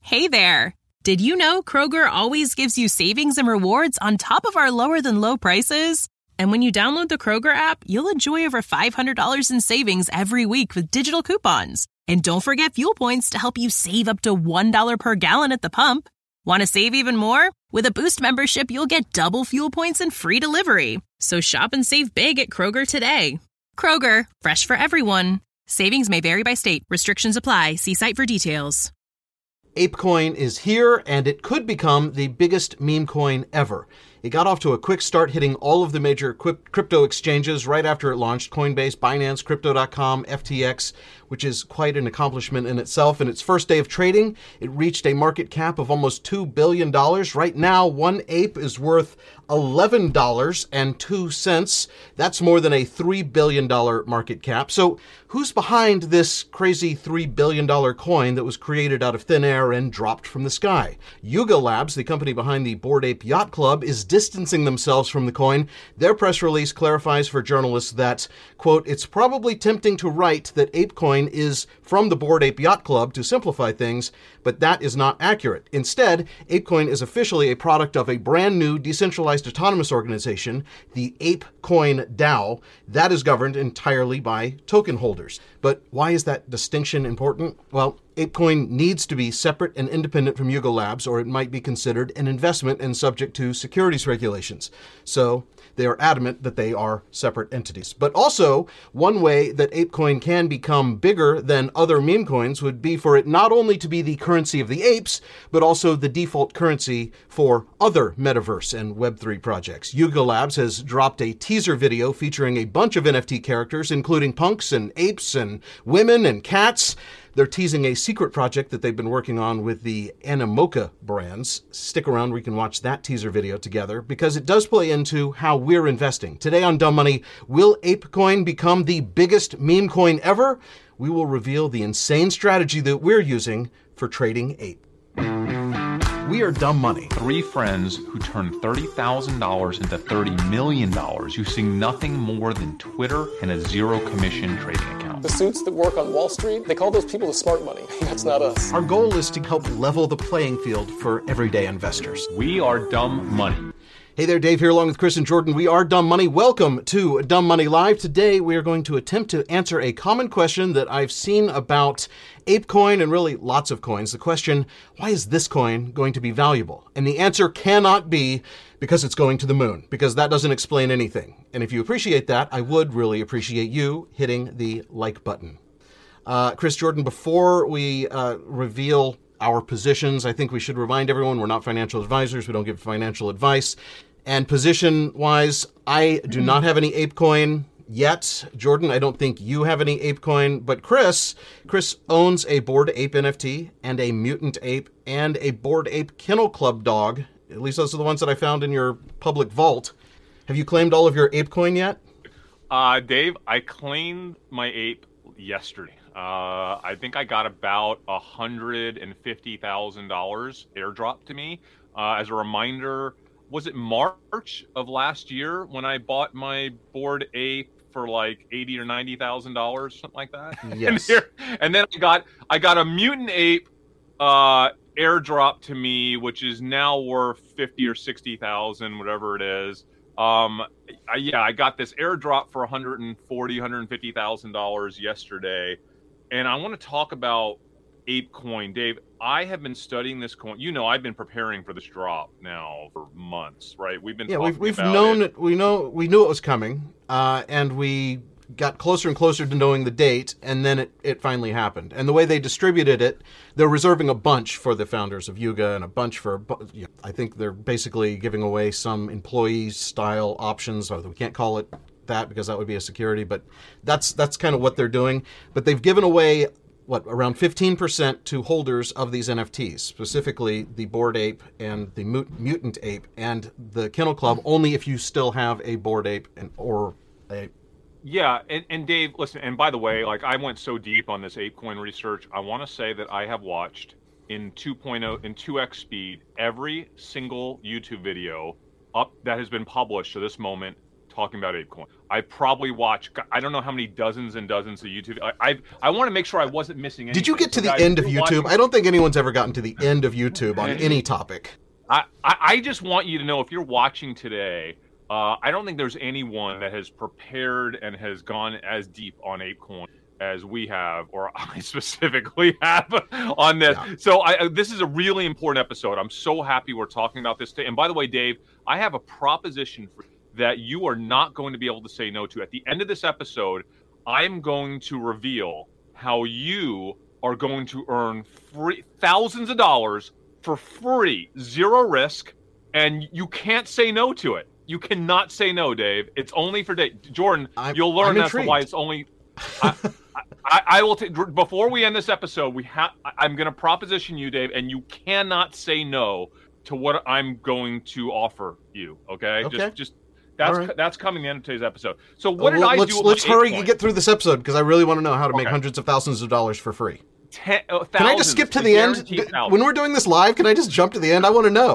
Hey there! Did you know Kroger always gives you savings and rewards on top of our lower-than-low prices? And when you download the Kroger app, you'll enjoy over $500 in savings every week with digital coupons. And don't forget fuel points to help you save up to $1 per gallon at the pump. Want to save even more? With a Boost membership, you'll get double fuel points and free delivery. So shop and save big at Kroger today. Kroger, fresh for everyone. Savings may vary by state. Restrictions apply. See site for details. ApeCoin is here, and it could become the biggest meme coin ever. It got off to a quick start, hitting all of the major crypto exchanges right after it launched: Coinbase, Binance, Crypto.com, FTX, which is quite an accomplishment in itself. In its first day of trading, it reached a market cap of almost $2 billion. Right now, one ape is worth $11.02. That's more than a $3 billion market cap. So who's behind this crazy $3 billion coin that was created out of thin air and dropped from the sky? Yuga Labs, the company behind the Bored Ape Yacht Club, is distancing themselves from the coin. Their press release clarifies for journalists that, quote, "It's probably tempting to write that ApeCoin is from the Bored Ape Yacht Club to simplify things, but that is not accurate. Instead, ApeCoin is officially a product of a brand new decentralized autonomous organization, the ApeCoin DAO, that is governed entirely by token holders." But why is that distinction important? Well, ApeCoin needs to be separate and independent from Yuga Labs, or it might be considered an investment and subject to securities regulations. So they are adamant that they are separate entities. But also, one way that ApeCoin can become bigger than other meme coins would be for it not only to be the currency of the apes, but also the default currency for other metaverse and Web3 projects. Yuga Labs has dropped a teaser video featuring a bunch of NFT characters, including punks and apes and women and cats. They're teasing a secret project that they've been working on with the Animoca brands. Stick around, we can watch that teaser video together, because it does play into how we're investing. Today on Dumb Money, will ApeCoin become the biggest meme coin ever? We will reveal the insane strategy that we're using for trading ape. We are Dumb Money. Three friends who turned $30,000 into $30 million using nothing more than Twitter and a zero commission trading account. The suits that work on Wall Street, they call those people the smart money. That's not us. Our goal is to help level the playing field for everyday investors. We are Dumb Money. Hey there, Dave here along with Chris and Jordan. We are Dumb Money. Welcome to Dumb Money Live. Today we are going to attempt to answer a common question that I've seen about ApeCoin and really lots of coins. The question, why is this coin going to be valuable? And the answer cannot be because it's going to the moon, because that doesn't explain anything. And if you appreciate that, I would really appreciate you hitting the like button. Chris, Jordan, before we reveal our positions, I think we should remind everyone we're not financial advisors. We don't give financial advice. And position-wise, I do not have any ApeCoin yet. Jordan, I don't think you have any ApeCoin. But Chris owns a Bored Ape NFT and a Mutant Ape and a Bored Ape Kennel Club dog. At least those are the ones that I found in your public vault. Have you claimed all of your ApeCoin yet? Dave, I claimed my ape yesterday. I think I got about $150,000 airdropped to me. As a reminder, was it March of last year when I bought my Bored Ape for like $80,000 or $90,000, something like that? Yes. And then I got a Mutant Ape airdrop to me, which is now worth $50,000 or $60,000, whatever it is. I got this airdrop for $150,000 yesterday. And I want to talk about ApeCoin. Dave, I have been studying this coin. You know, I've been preparing for this drop now for months, right? We've been we've known it. We knew it was coming, and we got closer and closer to knowing the date, and then it finally happened. And the way they distributed it, they're reserving a bunch for the founders of Yuga and a bunch for, I think they're basically giving away some employee-style options, although we can't call it that because that would be a security, but that's kind of what they're doing. But they've given away around 15% to holders of these NFTs, specifically the Bored Ape and the Mutant Ape and the Kennel Club, only if you still have a Bored Ape or a... Yeah, and Dave, listen, and by the way, like I went so deep on this ApeCoin research, I want to say that I have watched in 2.0, in 2x speed, every single YouTube video up that has been published to this moment talking about ApeCoin. I probably watch, I don't know how many dozens and dozens of YouTube. I want to make sure I wasn't missing anything. Did you get to the guys, end of YouTube? watching, I don't think anyone's ever gotten to the end of YouTube on any topic. I just want you to know, if you're watching today, I don't think there's anyone that has prepared and has gone as deep on ApeCoin as we have, or I specifically have on this. Yeah. So this is a really important episode. I'm so happy we're talking about this today. And by the way, Dave, I have a proposition for you that you are not going to be able to say no to. At the end of this episode, I'm going to reveal how you are going to earn thousands of dollars for free, zero risk, and you can't say no to it. You cannot say no, Dave. It's only for Dave. Jordan, you'll learn that's why it's only... I will before we end this episode, I'm going to proposition you, Dave, and you cannot say no to what I'm going to offer you. Okay. Just that's coming the end of today's episode. So what did I do? Let's hurry and get through this episode, because I really want to know how to make hundreds of thousands of dollars for free. Can I just skip to the end? When we're doing this live, can I just jump to the end? I want to know.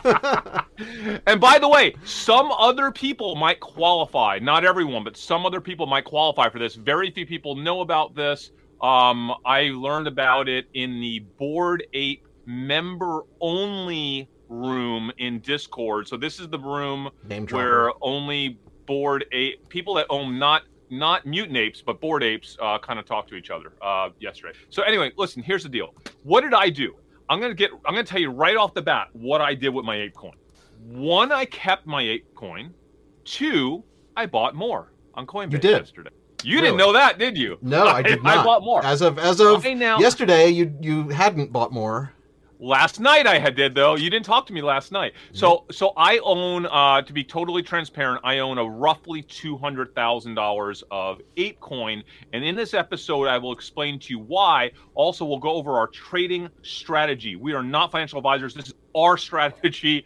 And by the way, some other people might qualify. Not everyone, but some other people might qualify for this. Very few people know about this. I learned about it in the Bored Ape member-only room in Discord. So this is the room where only Bored Ape, people that own not mutant apes, but Bored Apes kind of talk to each other yesterday. So anyway, listen, here's the deal. What did I do? I'm gonna tell you right off the bat what I did with my ApeCoin. 1, I kept my ApeCoin. 2, I bought more on Coinbase yesterday. You didn't know that, did you? No, I did not. I bought more. As of yesterday, you hadn't bought more. Last night I did, though. You didn't talk to me last night. So I own, to be totally transparent, I own a roughly $200,000 of ApeCoin. And in this episode, I will explain to you why. Also, we'll go over our trading strategy. We are not financial advisors. This is our strategy.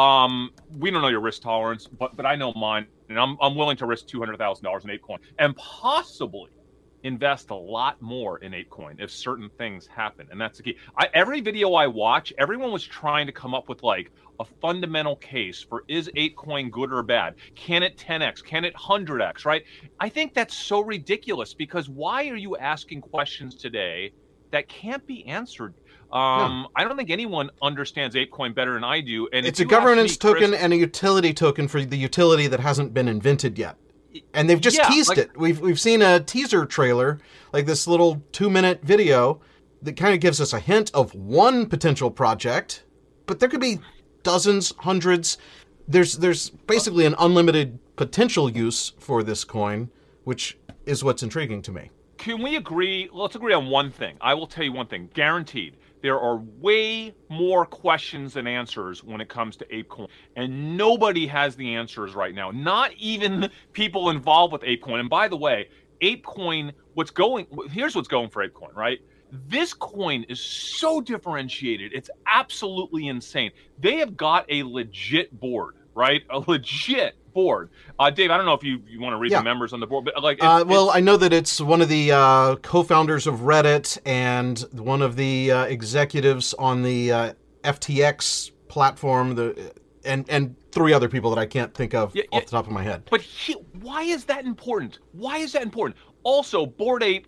We don't know your risk tolerance, but I know mine. And I'm willing to risk $200,000 in ApeCoin and possibly invest a lot more in ApeCoin if certain things happen. And that's the key. Every video I watch, everyone was trying to come up with like a fundamental case for, is ApeCoin good or bad? Can it 10x? Can it 100x, right? I think that's so ridiculous, because why are you asking questions today that can't be answered? I don't think anyone understands ApeCoin better than I do. And it's a governance token and a utility token for the utility that hasn't been invented yet. And they've just teased it. We've seen a teaser trailer, like this little 2-minute video that kind of gives us a hint of one potential project, but there could be dozens, hundreds. There's basically an unlimited potential use for this coin, which is what's intriguing to me. Can we agree? Let's agree on one thing. I will tell you one thing, guaranteed. There are way more questions than answers when it comes to ApeCoin. And nobody has the answers right now. Not even people involved with ApeCoin. And by the way, ApeCoin, here's what's going for ApeCoin, right? This coin is so differentiated. It's absolutely insane. They have got a legit board, right? A legit board. Dave, I don't know if you want to read the members on the board, but like, I know that it's one of the co-founders of Reddit and one of the executives on the FTX platform, and 3 other people that I can't think of off the top of my head. But why is that important? Why is that important? Also, Bored Ape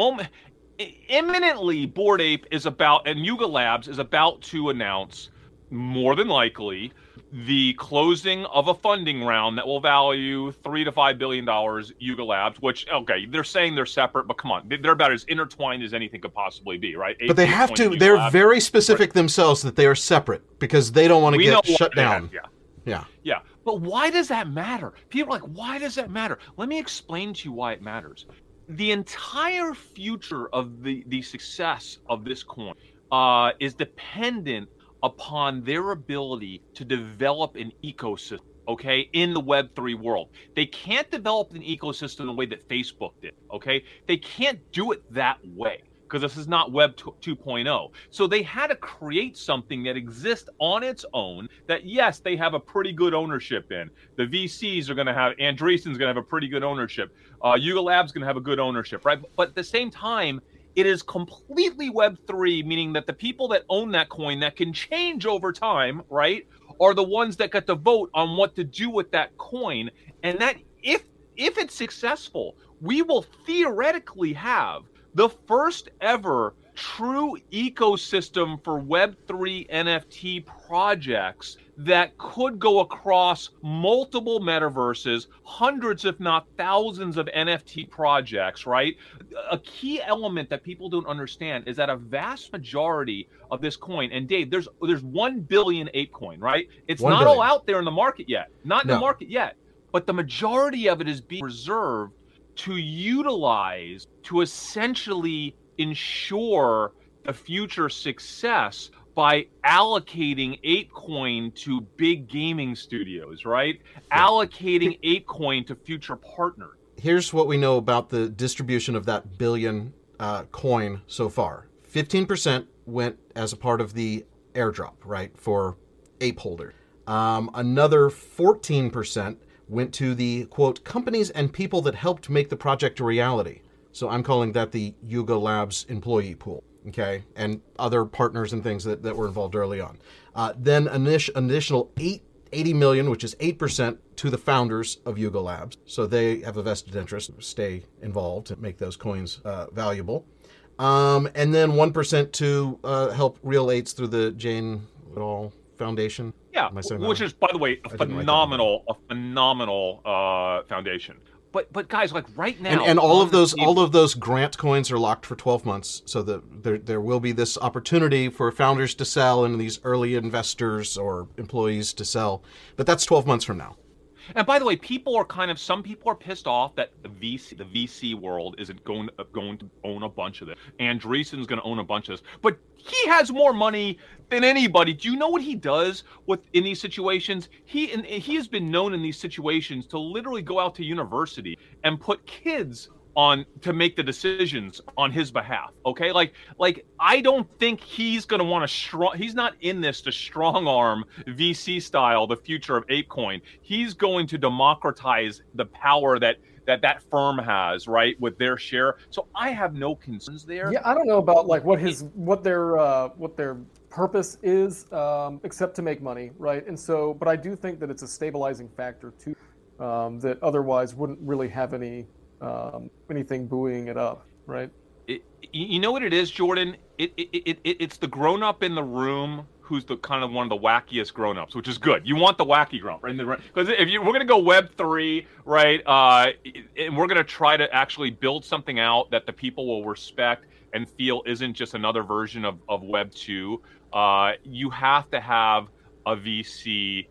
imminently, Bored Ape is about, and Yuga Labs is about to announce, more than likely, the closing of a funding round that will value $3 to $5 billion, Yuga Labs, which, okay, they're saying they're separate, but come on, they're about as intertwined as anything could possibly be, right? But they have to, they're very specific themselves that they are separate, because they don't want to get shut down. Yeah. But why does that matter? People are like, why does that matter? Let me explain to you why it matters. The entire future of the success of this coin is dependent upon their ability to develop an ecosystem, okay, in the Web3 world. They can't develop an ecosystem the way that Facebook did, okay? They can't do it that way, because this is not Web 2.0. So they had to create something that exists on its own that, yes, they have a pretty good ownership in. The VCs are going to have, Andreessen's going to have a pretty good ownership. Yuga Labs going to have a good ownership, right? But at the same time, it is completely Web3, meaning that the people that own that coin that can change over time, right, are the ones that get to vote on what to do with that coin. And that if it's successful, we will theoretically have the first ever true ecosystem for Web3 NFT projects that could go across multiple metaverses, hundreds if not thousands of NFT projects, right? A key element that people don't understand is that a vast majority of this coin, and Dave, there's 1 billion ApeCoin, right? It's not all out there in the market yet. Not in the market yet. But the majority of it is being reserved to utilize to essentially ensure the future success by allocating ApeCoin to big gaming studios, right? Yeah. Allocating ApeCoin to future partners. Here's what we know about the distribution of that billion coin so far. 15% went as a part of the airdrop, right, for ape holders. Another 14% went to the, quote, companies and people that helped make the project a reality. So I'm calling that the Yuga Labs employee pool, okay? And other partners and things that were involved early on. Then an additional 80 million, which is 8%, to the founders of Yuga Labs. So they have a vested interest to stay involved and make those coins valuable. And then 1% to help Real 8s through the Jane Goodall Foundation. Yeah, which is, by the way, a phenomenal foundation. But guys, like right now, and all of those grant coins are locked for 12 months, so that there will be this opportunity for founders to sell and these early investors or employees to sell, but that's 12 months from now. And by the way, some people are pissed off that the VC world isn't going to own a bunch of this. Andreessen's going to own a bunch of this, but he has more money than anybody. Do you know what he does in these situations? He has been known in these situations to literally go out to university and put kids on to make the decisions on his behalf. Okay, like I don't think he's going to want to he's not in this to strong arm VC style the future of ApeCoin. He's going to democratize the power that firm has, right, with their share. So I have no concerns there. Yeah, I don't know about like what their purpose is, except to make money, right? And so, but I do think that it's a stabilizing factor too, that otherwise wouldn't really have anything buoying it up, right? You know what it is, Jordan? It's the grown-up in the room who's the kind of one of the wackiest grown-ups, which is good. You want the wacky grown-up, right? Because we're going to go Web3, right? And we're going to try to actually build something out that the people will respect and feel isn't just another version of Web2. You have to have a VC,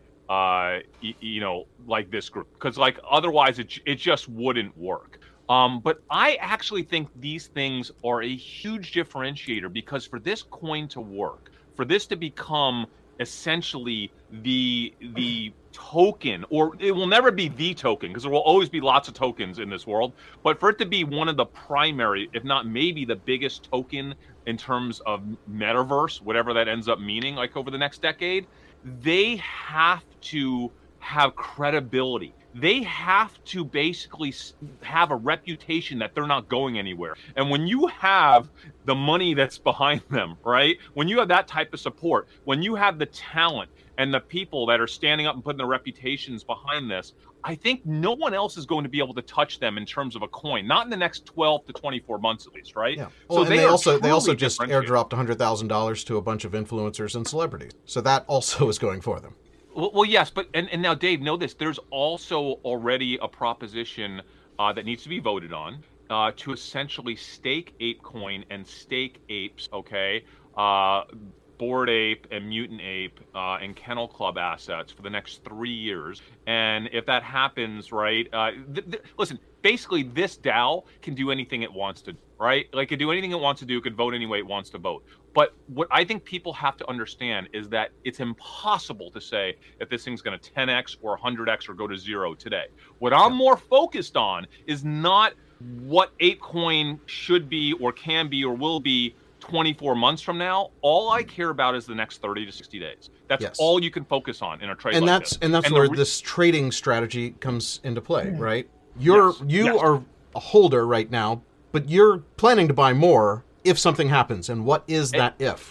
like this group, because like otherwise it just wouldn't work. But I actually think these things are a huge differentiator, because for this coin to work, for this to become essentially the token, or it will never be the token, because there will always be lots of tokens in this world, but for it to be one of the primary, if not maybe the biggest token in terms of metaverse, whatever that ends up meaning, like over the next decade, they have to have credibility. They have to basically have a reputation that they're not going anywhere. And when you have the money that's behind them, right? When you have that type of support, when you have the talent and the people that are standing up and putting their reputations behind this, I think no one else is going to be able to touch them in terms of a coin, not in the next 12 to 24 months at least, right? Yeah. Well, so they also just airdropped $100,000 to a bunch of influencers and celebrities. So that also is going for them. Well, yes, but and now, Dave, know this. There's also already a proposition that needs to be voted on to essentially stake ApeCoin and stake apes, okay? Bored Ape and Mutant Ape and Kennel Club assets for the next 3 years. And if that happens, right, listen, basically this DAO can do anything it wants to, right? Like, it can do anything it wants to do, it can vote any way it wants to vote. But what I think people have to understand is that it's impossible to say if this thing's going to 10x or 100x or go to zero today. What I'm more focused on is not what ApeCoin should be or can be or will be 24 months from now. All I care about is the next 30 to 60 days. That's all you can focus on in a trade like this. And that's where this trading strategy comes into play, right? You are a holder right now, but you're planning to buy more if something happens. And what is that if?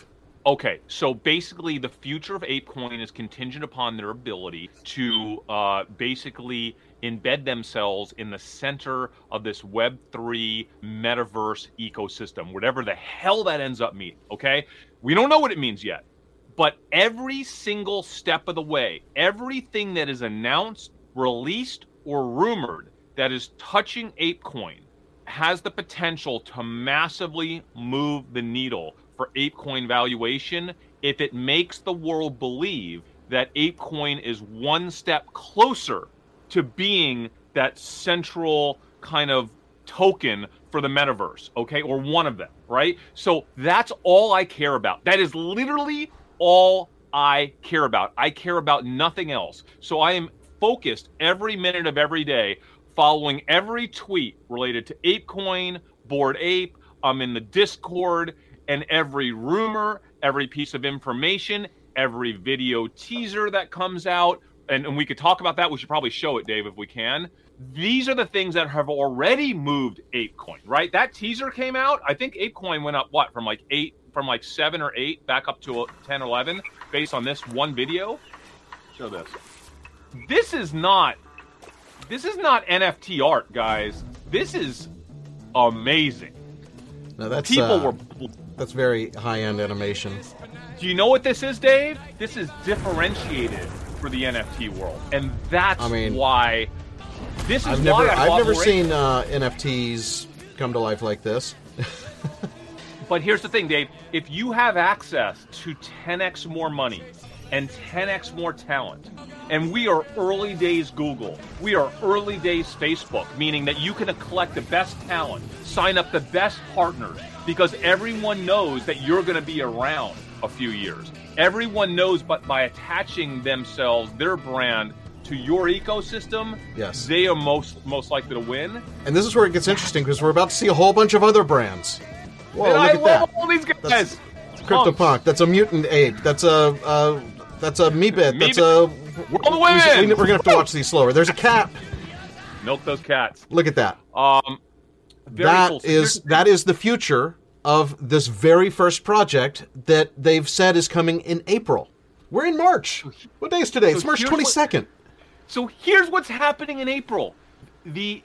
Okay, so basically the future of ApeCoin is contingent upon their ability to basically embed themselves in the center of this Web3 metaverse ecosystem, whatever the hell that ends up meaning, okay? We don't know what it means yet, but every single step of the way, everything that is announced, released, or rumored that is touching ApeCoin has the potential to massively move the needle for ApeCoin valuation if it makes the world believe that ApeCoin is one step closer to being that central kind of token for the metaverse, okay? Or one of them, right? So that's all I care about. That is literally all I care about. I care about nothing else. So I am focused every minute of every day following every tweet related to ApeCoin, Bored Ape. I'm in the Discord, and every rumor, every piece of information, every video teaser that comes out, and we could talk about that. We should probably show it, Dave, if we can. These are the things that have already moved ApeCoin, right? That teaser came out. I think ApeCoin went up, from like 7 or 8 back up to 10 or 11 based on this one video. Show this. This is not NFT art, guys. This is amazing. Now that's People were... That's very high-end animation. Do you know what this is, Dave? This is differentiated for the NFT world, and that's why. This is I've never seen NFTs come to life like this. But here's the thing, Dave. If you have access to 10x more money and 10x more talent, and we are early days Google, we are early days Facebook, meaning that you can collect the best talent, sign up the best partners, because everyone knows that you're going to be around a few years. Everyone knows, but by attaching themselves, their brand, to your ecosystem, yes, they are most likely to win. And this is where it gets interesting, because we're about to see a whole bunch of other brands. Whoa, and look I at that. love all these guys. That's CryptoPunk. That's a Mutant Ape. That's a Meebit. That's a... We're on the way. We're going to have to watch these slower. There's a cat. Milk those cats. Look at that. Very cool. That is the future of this very first project that they've said is coming in April. We're in March. What day is today? It's March 22nd. So here's what's happening in April. The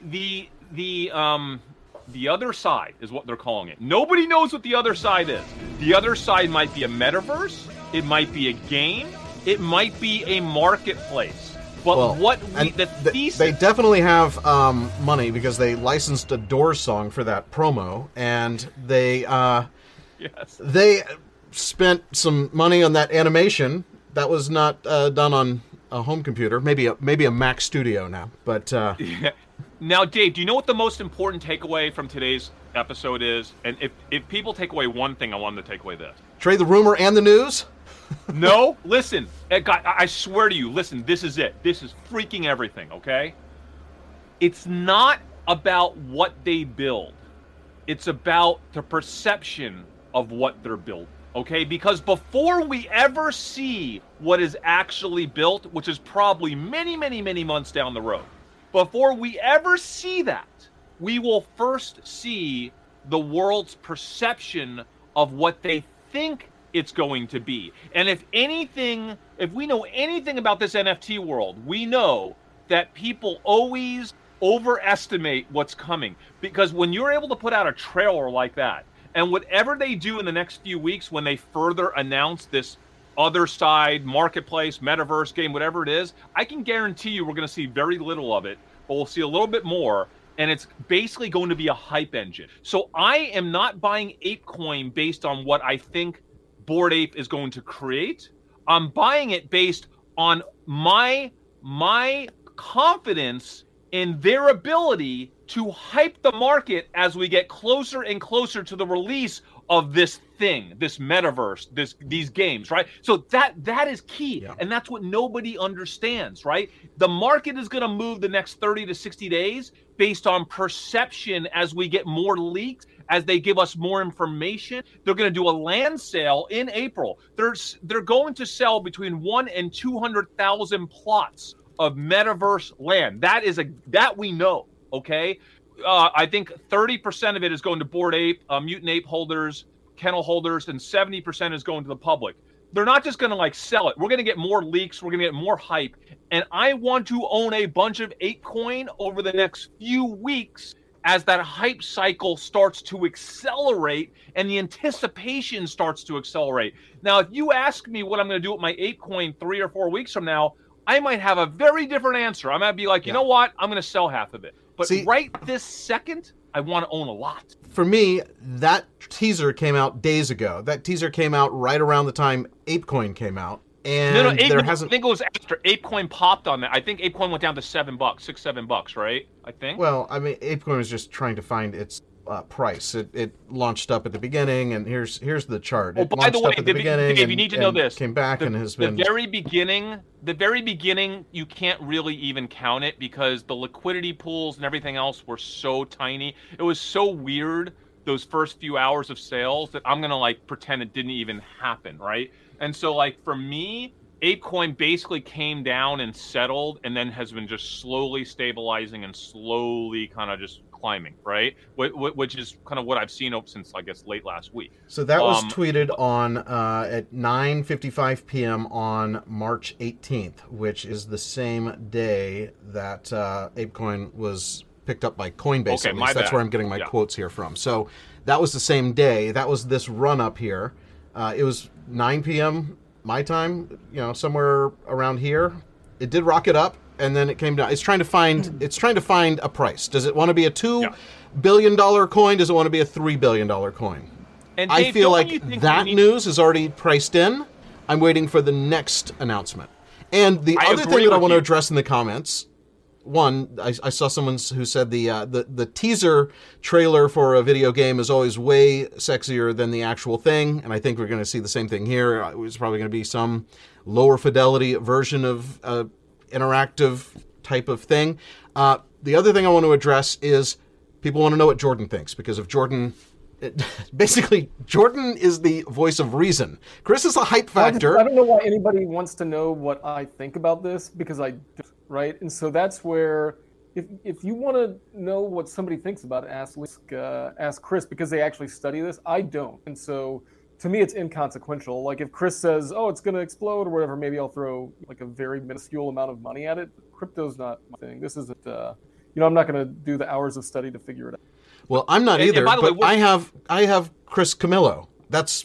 other side is what they're calling it. Nobody knows what the other side is. The other side might be a metaverse. It might be a game. It might be a marketplace. But they definitely have money, because they licensed a Doors song for that promo, and they they spent some money on that animation that was not done on a home computer, maybe a Mac Studio now. But now, Dave, do you know what the most important takeaway from today's episode is? And if people take away one thing, I want them to take away this: trade the rumor and the news. No, listen, I swear to you, listen, this is it. This is freaking everything, okay? It's not about what they build. It's about the perception of what they're building, okay? Because before we ever see what is actually built, which is probably many, many, many months down the road, before we ever see that, we will first see the world's perception of what they think it's going to be. And if we know anything about this NFT world, we know that people always overestimate what's coming. Because when you're able to put out a trailer like that, and whatever they do in the next few weeks when they further announce this other side, marketplace, metaverse game, whatever it is, I can guarantee you we're going to see very little of it, but we'll see a little bit more. And it's basically going to be a hype engine. So I am not buying ApeCoin based on what I think Bored Ape is going to create. I'm buying it based on my confidence in their ability to hype the market as we get closer and closer to the release of this thing, this metaverse, these games, right? So that is key, and that's what nobody understands, right? The market is going to move the next 30 to 60 days based on perception as we get more leaks, as they give us more information. They're going to do a land sale in April. They're going to sell between 1 and 200,000 plots of metaverse land. That we know, okay? I think 30% of it is going to Bored Ape, Mutant Ape holders, kennel holders and 70% is going to the public. They're not just going to like sell it. We're going to get more leaks. We're going to get more hype. And I want to own a bunch of ApeCoin over the next few weeks as that hype cycle starts to accelerate and the anticipation starts to accelerate. Now, if you ask me what I'm going to do with my ApeCoin 3 or 4 weeks from now, I might have a very different answer. I might be like, you know what? I'm going to sell half of it. But right this second, I want to own a lot. For me, that teaser came out days ago. That teaser came out right around the time ApeCoin came out. And there hasn't... I think it was after ApeCoin popped on that. I think ApeCoin went down to $7, $6-7, right? I think. Well, I mean, ApeCoin was just trying to find its price. It launched up at the beginning, and here's the chart. Oh, by the way, Dave, you need to know this. Came back and has been... The very beginning, you can't really even count it because the liquidity pools and everything else were so tiny. It was so weird, those first few hours of sales, that I'm going to, like, pretend it didn't even happen, right? And so, like, for me, ApeCoin basically came down and settled and then has been just slowly stabilizing and slowly kind of just climbing, right? Which is kind of what I've seen since, I guess, late last week. So that was tweeted on at 9:55 p.m. on March 18th, which is the same day that ApeCoin was picked up by Coinbase. Okay, at least. That's bad. where I'm getting my quotes here from. So that was the same day. That was this run up here. It was 9 p.m. my time, somewhere around here. It did rocket up, and then it came down. It's trying to find a price. Does it want to be a $2 billion coin? Does it want to be a $3 billion coin? And Dave, I feel like that news is already priced in. I'm waiting for the next announcement. And the other thing that I want to address in the comments, one, I saw someone who said the teaser trailer for a video game is always way sexier than the actual thing, and I think we're going to see the same thing here. It's probably going to be some lower fidelity version of interactive type of thing. The other thing I want to address is people want to know what Jordan thinks, because if Jordan... basically, Jordan is the voice of reason. Chris is a hype factor. I don't know why anybody wants to know what I think about this, because I do, right? And so that's where, if you want to know what somebody thinks about it, ask Chris, because they actually study this. I don't. And so to me, it's inconsequential. Like if Chris says, oh, it's going to explode or whatever, maybe I'll throw like a very minuscule amount of money at it. Crypto's not my thing. This isn't, I'm not going to do the hours of study to figure it out. Well, I'm not either, but I have Chris Camillo. That's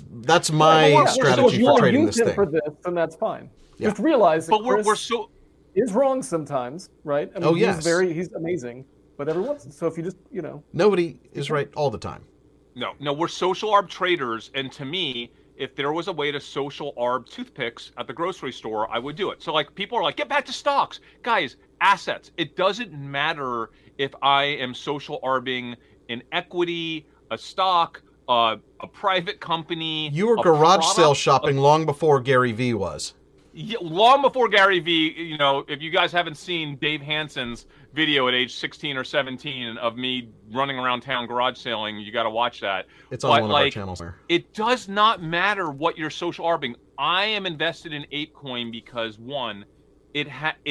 my strategy for trading this thing. For this, then that's fine. Yeah. Just realize that Chris is wrong sometimes, right? I mean, he's amazing, but every once. So if you just, nobody is right all the time. No, we're social arb traders, and to me, if there was a way to social arb toothpicks at the grocery store, I would do it. So like people are like, get back to stocks, guys, assets. It doesn't matter if I am social arbing an equity, a stock, a private company. You were garage sale shopping long before Gary Vee was. Yeah, long before Gary Vee, if you guys haven't seen Dave Hansen's video at age 16 or 17 of me running around town garage sailing, you got to watch that. It's on one of our channels there. It does not matter what you're social arbing. I am invested in ApeCoin because, one, it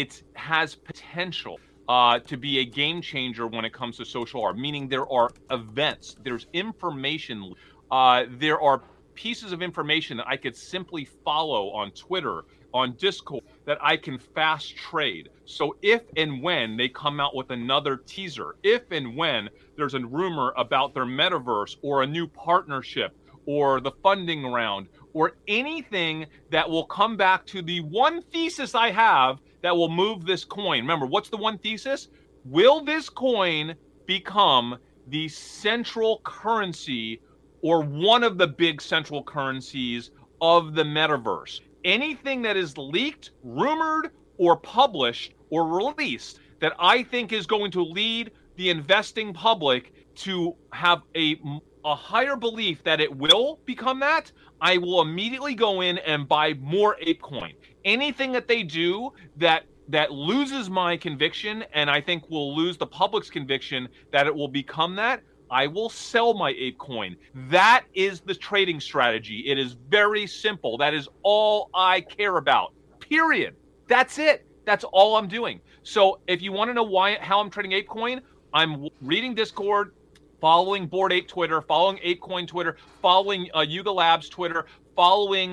has potential to be a game changer when it comes to social arb, meaning there are events, there's information, there are pieces of information that I could simply follow on Twitter, on Discord, that I can fast trade. So if and when they come out with another teaser, if and when there's a rumor about their metaverse or a new partnership or the funding round or anything that will come back to the one thesis I have that will move this coin. Remember, what's the one thesis? Will this coin become the central currency or one of the big central currencies of the metaverse? Anything that is leaked, rumored, or published or released that I think is going to lead the investing public to have a higher belief that it will become that, I will immediately go in and buy more ApeCoin. Anything that they do that loses my conviction, and I think will lose the public's conviction that it will become that, I will sell my ApeCoin. That is the trading strategy. It is very simple. That is all I care about. Period. That's it. That's all I'm doing. So if you want to know how I'm trading ApeCoin, I'm reading Discord, following Bored Ape Twitter, following ApeCoin Twitter, following Yuga Labs Twitter, following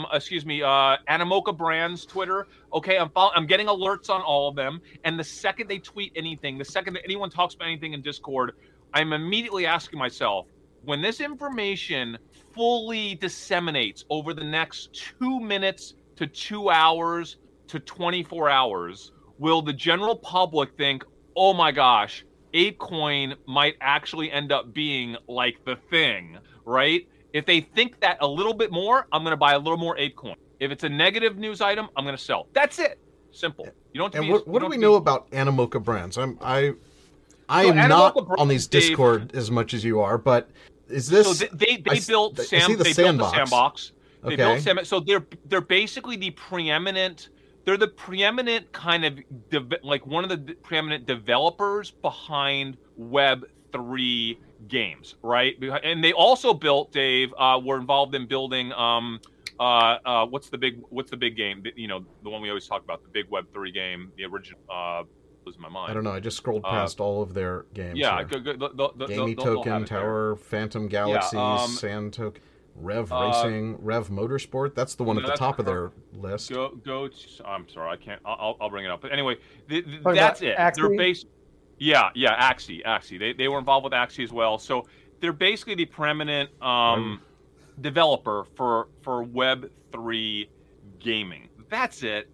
Animoca Brands Twitter. Okay, I'm getting alerts on all of them, and the second they tweet anything, the second that anyone talks about anything in Discord, I'm immediately asking myself, when this information fully disseminates over the next 2 minutes to 2 hours to 24 hours, will the general public think, oh my gosh, ApeCoin might actually end up being like the thing, right? If they think that a little bit more, I'm going to buy a little more ApeCoin. If it's a negative news item, I'm going to sell. That's it. Simple. You don't. And what do we know about Animoca Brands? I am not on these Discord as much as you are, but is this? So they built the Sandbox. They built Sandbox. So they're basically the preeminent. They're the preeminent kind of one of the preeminent developers behind Web3 games, right? And they also built, Dave, were involved in building what's the big game? You know, the one we always talk about, the big Web3 game, the original. Losing my mind. I don't know. I just scrolled past all of their games. Yeah, Gamey Token, Tower, Phantom Galaxies, Sand Token. Rev Racing, Rev Motorsport. That's the one at the top of their list. I'm sorry, I can't. I'll bring it up. But anyway, that's it. Axie? They're based. Yeah, Axie. They were involved with Axie as well. So they're basically the preeminent developer for Web3 gaming. That's it.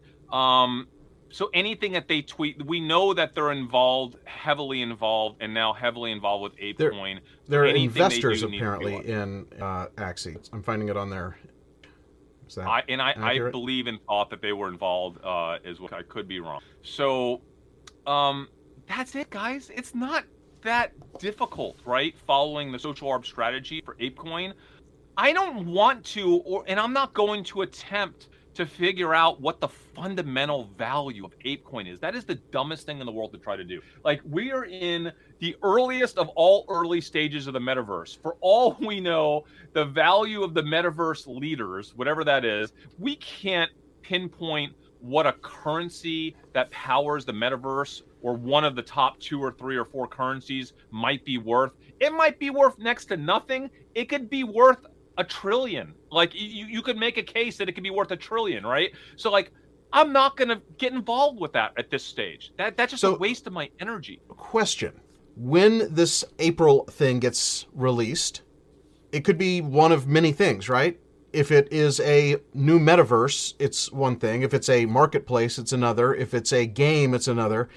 So anything that they tweet, we know that they're heavily involved with ApeCoin. There are investors apparently in Axie. I'm finding it on there. Is that I believe and thought that they were involved as well. I could be wrong. So that's it, guys. It's not that difficult, right? Following the social arb strategy for ApeCoin. I don't want to, and I'm not going to attempt to figure out what the fundamental value of ApeCoin is. That is the dumbest thing in the world to try to do. Like, we are in the earliest of all early stages of the metaverse. For all we know, the value of the metaverse leaders, whatever that is, we can't pinpoint what a currency that powers the metaverse or one of the top 2 or 3 or 4 currencies might be worth. It might be worth next to nothing. It could be worth $1 trillion. Like, you could make a case that it could be worth $1 trillion, right? So, like, I'm not going to get involved with that at this stage. That's just a waste of my energy. Question. When this April thing gets released, it could be one of many things, right? If it is a new metaverse, it's one thing. If it's a marketplace, it's another. If it's a game, it's another.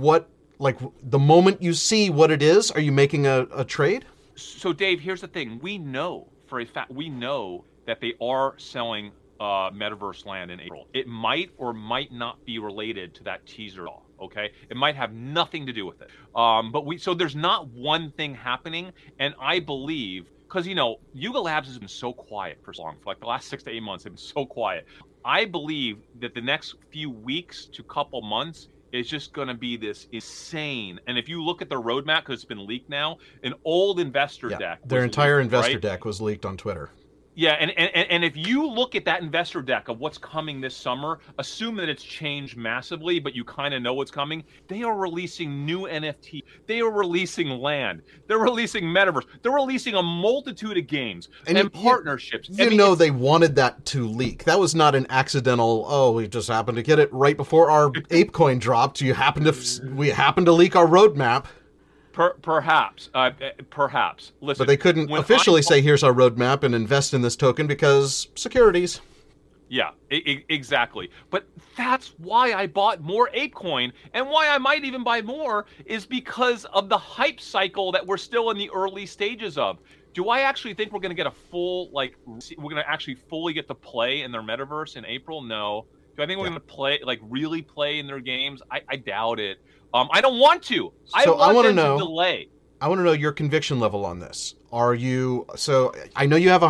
The moment you see what it is, are you making a trade? So, Dave, here's the thing. We know for a fact, that they are selling metaverse land in April. It might or might not be related to that teaser at all. Okay, it might have nothing to do with it. So there's not one thing happening, and I believe, because Yuga Labs has been so quiet for so long, for like the last 6 to 8 months, they've been so quiet. I believe that the next few weeks to couple months is just going to be this insane. And if you look at the roadmap, because it's been leaked now, an old investor deck. Their entire investor deck was leaked on Twitter. Yeah, and if you look at that investor deck of what's coming this summer, assume that it's changed massively, but you kind of know what's coming. They are releasing new NFT. They are releasing land. They're releasing metaverse. They're releasing a multitude of games and partnerships. They wanted that to leak. That was not an accidental, we just happened to get it right before our ApeCoin dropped. We happened to leak our roadmap. Perhaps. Listen, but they couldn't officially say, here's our roadmap and invest in this token because securities. Yeah, exactly. But that's why I bought more ApeCoin, and why I might even buy more is because of the hype cycle that we're still in the early stages of. Do I actually think we're going to get we're going to actually fully get to play in their metaverse in April? No. Do I think we're going to really play in their games? I doubt it. I don't want to. I want them to delay. I want to know your conviction level on this. So I know you have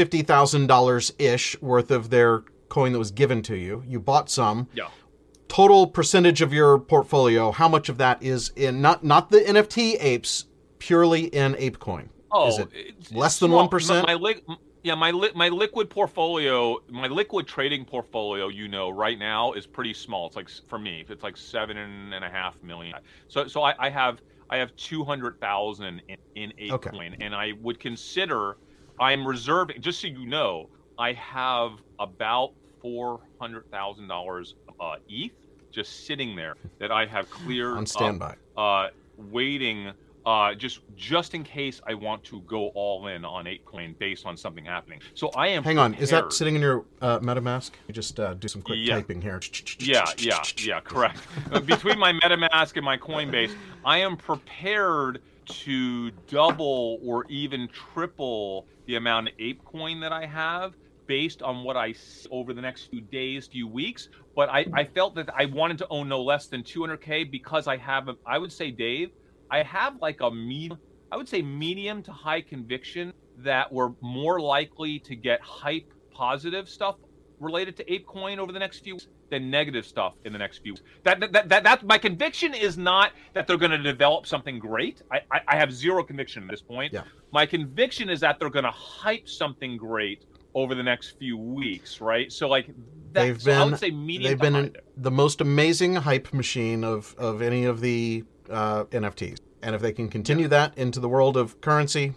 $150,000-ish worth of their coin that was given to you. You bought some. Yeah. Total percentage of your portfolio, how much of that is in, not the NFT apes, purely in ApeCoin? Oh, is it less than 1%? My liquid portfolio, my liquid trading portfolio, right now is pretty small. It's like, for me, it's like $7.5 million. So I have I have 200,000 in ApeCoin, Okay. and I would consider I'm reserving. Just so you know, I have about $400,000 ETH just sitting there that I have cleared On standby. waiting. Just in case I want to go all in on ApeCoin based on something happening. So I am. Hang on, is that prepared. sitting in your MetaMask? You just do some quick Yeah. typing here. Yeah, correct. Between my MetaMask and my Coinbase, I am prepared to double or even triple the amount of ApeCoin that I have based on what I see over the next few days, few weeks. But I felt that I wanted to own no less than 200K because I have, I would say, Dave, I have like a medium to high conviction that we're more likely to get hype positive stuff related to ApeCoin over the next few weeks than negative stuff in the next few weeks. That my conviction is not that they're going to develop something great. I have zero conviction at this point. Yeah. My conviction is that they're going to hype something great over the next few weeks, right? So like that, I would say medium. They've been the most amazing hype machine of any of the NFTs, and if they can continue that into the world of currency,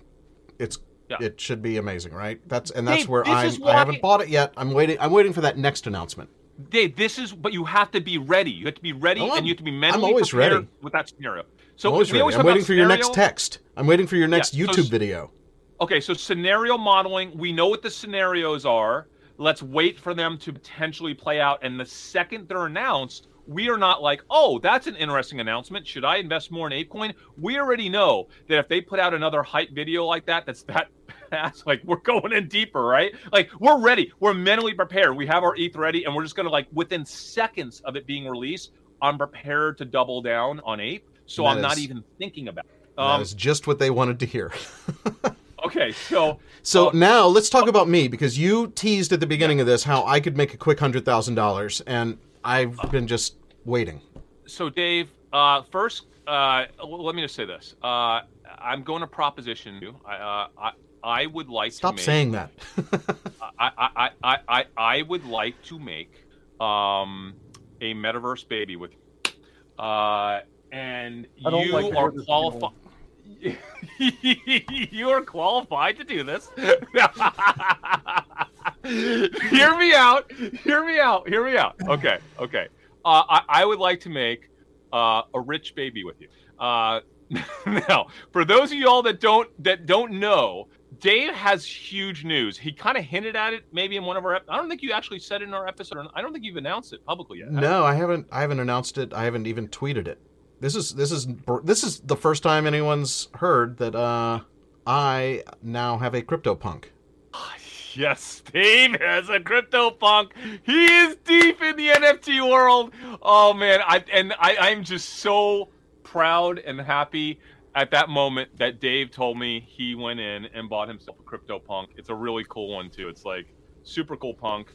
it should be amazing, right? That's Dave, where I haven't bought it yet. I'm waiting for that next announcement. Dave, but you have to be ready. You have to be ready, and you have to be mentally always prepared ready. with that scenario. So I'm always we always ready. I'm talk waiting about for your next scenario. text. I'm waiting for your next Yeah, so YouTube video. Okay, so scenario modeling, we know what the scenarios are. Let's wait for them to potentially play out. And the second they're announced, we are not like, oh, that's an interesting announcement. Should I invest more in ApeCoin? We already know that if they put out another hype video like that, that's like we're going in deeper, right? Like we're ready. We're mentally prepared. We have our ETH ready, and we're just going to like within seconds of it being released, I'm prepared to double down on Ape. So I'm not even thinking about it. That is just what they wanted to hear. Okay, so now let's talk about me, because you teased at the beginning of this how I could make a quick $100,000, and I've been just waiting. So Dave, first, let me just say this. I'm going to proposition you. I would like Stop saying that. I would like to make a metaverse baby with you. And you are qualified. You are qualified to do this. Hear me out. Okay. I would like to make a rich baby with you. Now, for those of y'all that don't know, Dave has huge news. He kind of hinted at it maybe in one of our. I don't think you actually said it in our episode. I don't think you've announced it publicly yet. No, I haven't announced it. I haven't even tweeted it. This is the first time anyone's heard that I now have a CryptoPunk. Yes, Dave has a CryptoPunk. He is deep in the NFT world. Oh man, I'm just so proud and happy at that moment that Dave told me he went in and bought himself a CryptoPunk. It's a really cool one too. It's like super cool punk.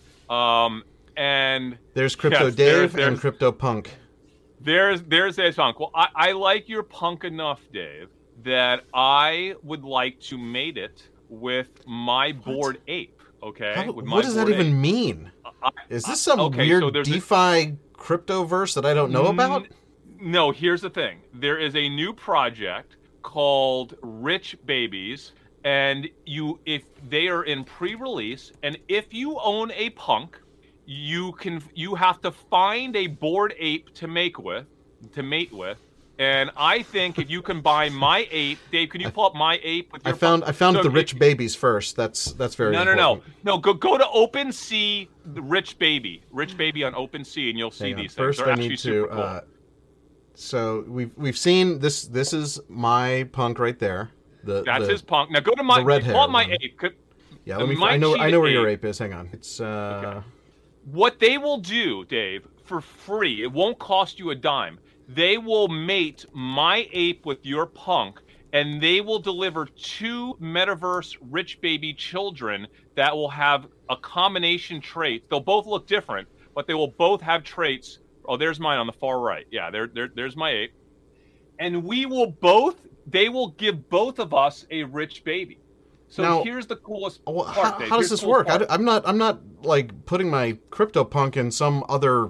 And there's Crypto Dave and CryptoPunk. There's a punk. Well, I like your punk enough, Dave, that I would like to mate it with my Bored Ape. Okay. What does that even mean? Is this some weird DeFi cryptoverse that I don't know about? No, here's the thing. There is a new project called Rich Babies, and if they are in pre-release, and if you own a punk, you have to find a Bored Ape to mate with, and I think if you can buy my ape, Dave, can you pull up my ape with your? I found the Rich Babies first. That's very important. No. Go to OpenSea, the Rich Baby on OpenSea, and you'll see these things. First, They're I actually need super to. cool. So we've seen this. This is my punk right there. That's his punk. Now go to my red pull hair up my one. ape. Yeah, I know where your ape is. Hang on. It's Okay. What they will do, Dave, for free. It won't cost you a dime. They will mate my ape with your punk, and they will deliver 2 metaverse Rich Baby children that will have a combination trait. They'll both look different, but they will both have traits. Oh, there's mine on the far right. Yeah, there's my ape. And they will give both of us a rich baby. So now, here's the coolest part. How does this work? I'm not like putting my CryptoPunk in some other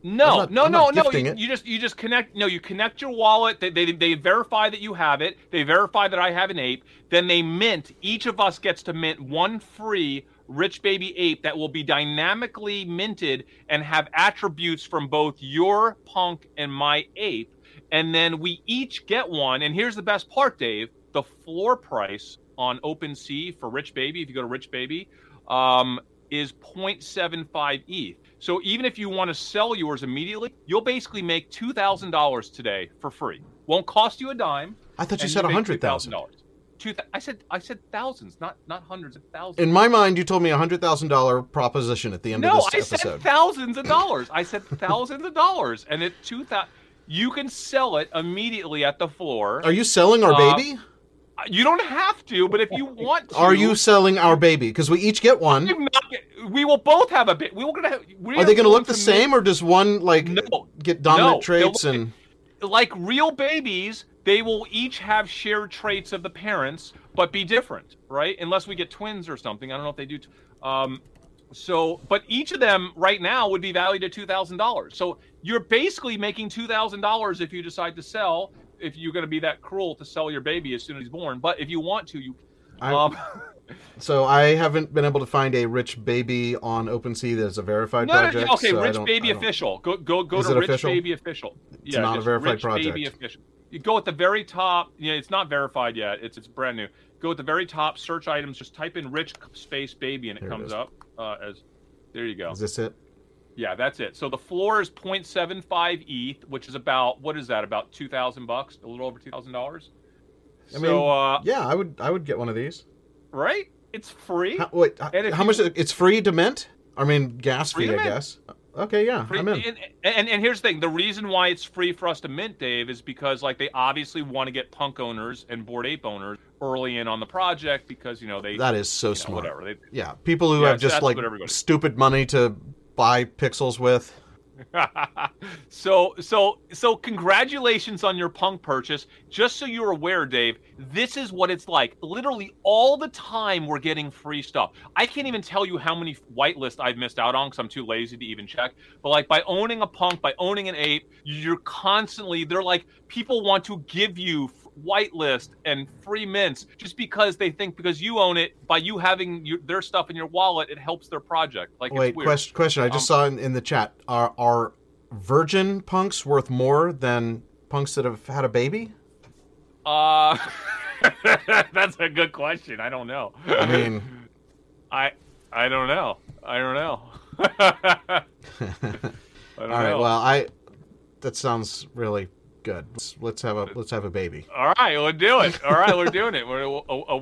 No. Gifting it. You just connect. No, you connect your wallet. They verify that you have it. They verify that I have an ape. Then they mint. Each of us gets to mint one free Rich Baby ape that will be dynamically minted and have attributes from both your punk and my ape. And then we each get one. And here's the best part, Dave. The floor price on OpenSea for Rich Baby, if you go to Rich Baby, is 0.75 ETH. So even if you want to sell yours immediately, you'll basically make $2,000 today for free. Won't cost you a dime. I thought you said $100,000. I said thousands, not hundreds of thousands. In my mind, you told me $100,000 proposition at the end of this episode. No, I said thousands of dollars. I said thousands of dollars, and at 2,000, you can sell it immediately at the floor. Are you selling our baby? You don't have to, but if you want to. Are you selling our baby? Because we each get one. We will both have a bit. Are they going to look the same, or does one get dominant traits and? Like real babies, they will each have shared traits of the parents, but be different, right? Unless we get twins or something. I don't know if they do. But each of them right now would be valued at $2,000. So you're basically making $2,000 if you decide to sell. If you're going to be that cruel to sell your baby as soon as he's born, but if you want to, you. So I haven't been able to find a Rich Baby on OpenSea that's a verified project. Okay, so Rich Baby Official. Go Is to it Rich official? Baby Official. It's not a verified project. Rich Baby Official. You go at the very top. Yeah, it's not verified yet. It's brand new. Go at the very top. Search items. Just type in Rich Space Baby, and it comes up as. There you go. Is this it? Yeah, that's it. So the floor is 0.75 ETH, which is about what is that? About $2,000, a little over $2,000. Yeah, I would get one of these. Right? It's free. How much? It's free to mint? I mean, gas fee, I guess. Okay, yeah, free, I'm in. And here's the thing: the reason why it's free for us to mint, Dave, is because they obviously want to get punk owners and Bored Ape owners early in on the project because they. That is so smart. Whatever. People who have just stupid money to buy pixels with. So congratulations on your punk purchase. Just so you're aware, Dave, this is what it's like. Literally all the time we're getting free stuff. I can't even tell you how many whitelist I've missed out on because I'm too lazy to even check. But by owning a punk, by owning an ape, you're constantly, they're people want to give you whitelist and free mints just because they think because you own it, by you having their stuff in your wallet, it helps their project. Wait, question. I just saw in the chat, are virgin punks worth more than punks that have had a baby? That's a good question. I don't know. I mean, I don't know. I don't know. All right. Well, that sounds really good. Let's have a baby. All right, we'll do it. All right, we're doing it. We're a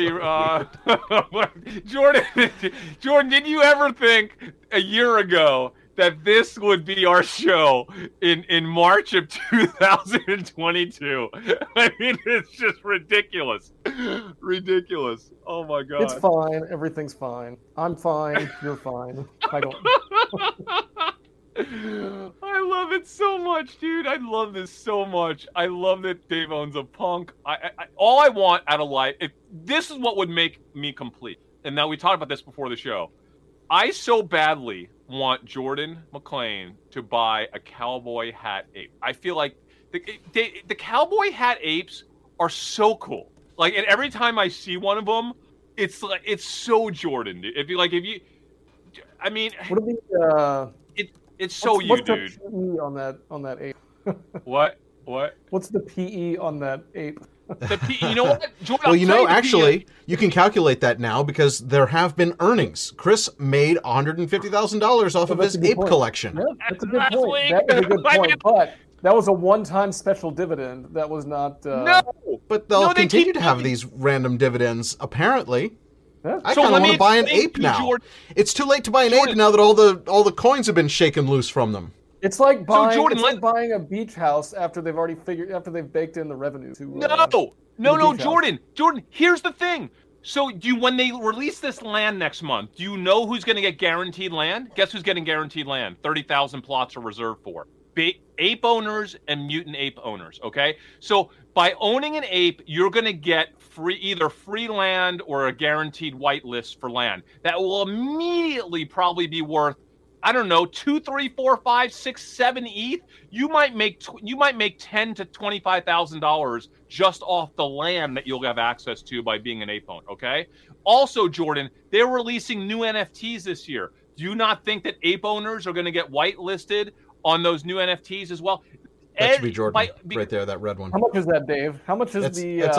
Web3. Jordan, did you ever think a year ago that this would be our show in March of 2022? I mean, it's just ridiculous. Ridiculous. Oh my God. It's fine. Everything's fine. I'm fine. You're fine. I don't. I love it so much, dude. I love this so much. I love that Dave owns a punk. All I want out of life, this is what would make me complete. And now we talked about this before the show. I so badly want Jordan McClain to buy a cowboy hat ape. I feel like the cowboy hat apes are so cool. And every time I see one of them, it's so Jordan. Dude. What are the It's so what's dude. The PE on that ape? What? What's the PE on that ape? You know what, Jordan? Well, actually, you can calculate that now because there have been earnings. Chris made $150,000 off of his ape collection. Yeah, that's a good point. That is a good point, but that was a one-time special dividend. That was not. No, but they'll continue to have these random dividends, apparently. Yeah. I kind of want to buy an ape now. Jordan. It's too late to buy an ape now that all the coins have been shaken loose from them. It's like buying a beach house after they've baked in the revenue. No, Jordan. Jordan, here's the thing. So when they release this land next month, do you know who's going to get guaranteed land? Guess who's getting guaranteed land? 30,000 plots are reserved for. Ape owners and mutant ape owners, okay? So by owning an ape, you're going to get either free land or a guaranteed whitelist for land. That will immediately probably be worth I don't know, 2, 3, 4, 5, 6, 7 ETH, you might make $10,000 to $25,000 just off the land that you'll have access to by being an ape owner. Okay. Also, Jordan, they're releasing new NFTs this year. Do you not think that ape owners are going to get whitelisted on those new NFTs as well? That should be Jordan right there, that red one. How much is that, Dave? How much is it's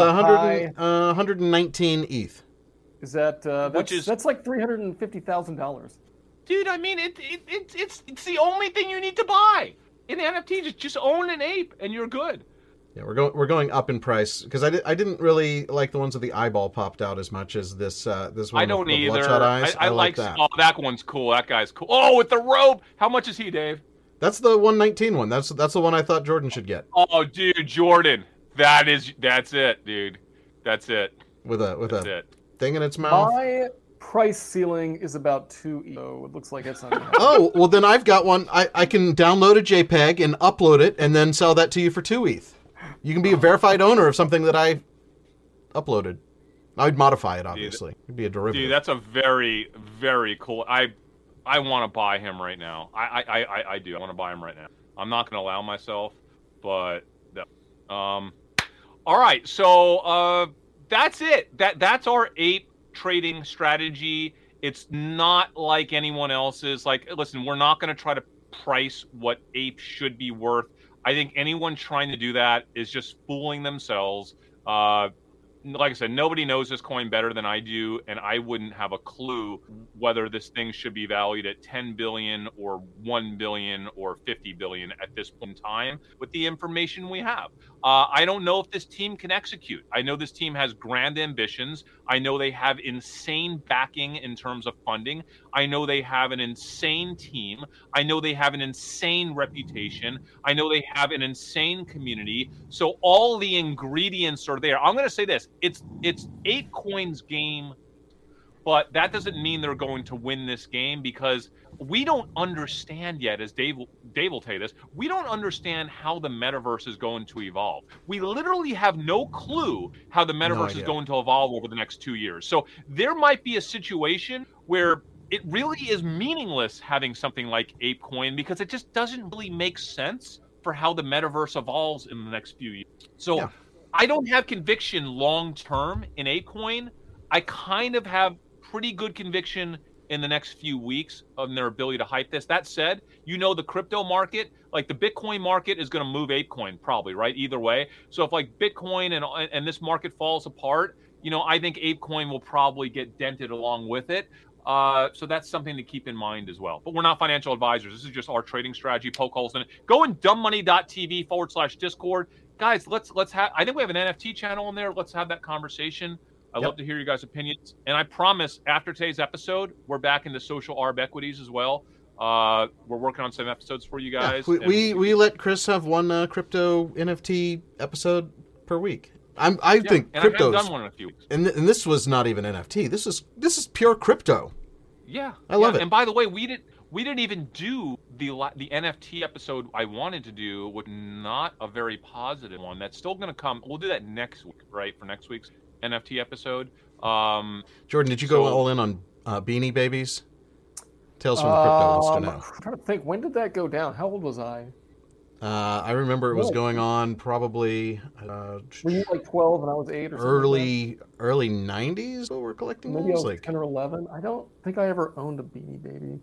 119 ETH. Is that that's like $350,000? Dude, I mean, it's the only thing you need to buy in NFT. Just own an ape and you're good. Yeah, we're going up in price because I didn't really like the ones with the eyeball popped out as much as this one. I don't with either. Bloodshot eyes. I like that. Oh, that one's cool. That guy's cool. Oh, with the robe. How much is he, Dave? That's the 119 one. That's the one I thought Jordan should get. Oh, dude, Jordan. That's it, dude. That's it. With a thing in its mouth. My price ceiling is about 2 ETH. So it looks like it's on. Oh, well then I've got one. I can download a JPEG and upload it and then sell that to you for 2 ETH. You can be a verified owner of something that I uploaded. I'd modify it, obviously. It'd be a derivative. Dude, that's a very, very cool. I want to buy him right now. I do. I want to buy him right now. I'm not going to allow myself, but all right. So that's it. That's our ape trading strategy. It's not like anyone else's. Like, listen, we're not going to try to price what ape should be worth. I think anyone trying to do that is just fooling themselves. Like I said, nobody knows this coin better than I do, and I wouldn't have a clue whether this thing should be valued at 10 billion or 1 billion or 50 billion at this point in time with the information we have. I don't know if this team can execute. I know this team has grand ambitions. I know they have insane backing in terms of funding. I know they have an insane team. I know they have an insane reputation. I know they have an insane community. So all the ingredients are there. I'm going to say this. It's ApeCoin's game, but that doesn't mean they're going to win this game because we don't understand yet, as Dave will tell you this, we don't understand how the metaverse is going to evolve. We literally have no clue how the metaverse is going to evolve over the next 2 years. So there might be a situation where it really is meaningless having something like ApeCoin because it just doesn't really make sense for how the metaverse evolves in the next few years. So I don't have conviction long term in ApeCoin. I kind of have pretty good conviction in the next few weeks on their ability to hype this. That said, the crypto market, like the Bitcoin market is going to move ApeCoin probably, right? Either way. So if like Bitcoin and this market falls apart, I think ApeCoin will probably get dented along with it. So that's something to keep in mind as well. But we're not financial advisors. This is just our trading strategy, poke holes in it. Go in dumbmoney.tv/Discord. Guys, let's have, I think we have an NFT channel in there. Let's have that conversation. I'd love to hear your guys' opinions. And I promise after today's episode, we're back into social ARB equities as well. We're working on some episodes for you guys. Yeah, we let Chris have one crypto NFT episode per week. I think crypto's, I haven't done one in a few weeks. And this was not even NFT. This is pure crypto. Yeah. I love it. And by the way, we didn't even do the NFT episode I wanted to do with not a very positive one. That's still going to come. We'll do that next week, right? For next week's NFT episode. Jordan, did you go all in on Beanie Babies? Tales from the Crypto wants to know. I'm trying to think. When did that go down? How old was I? I remember it was going on probably. Were you like 12 and I was 8 or something? Early 90s. So we're collecting Maybe those. I was 10 or 11. I don't think I ever owned a Beanie Baby.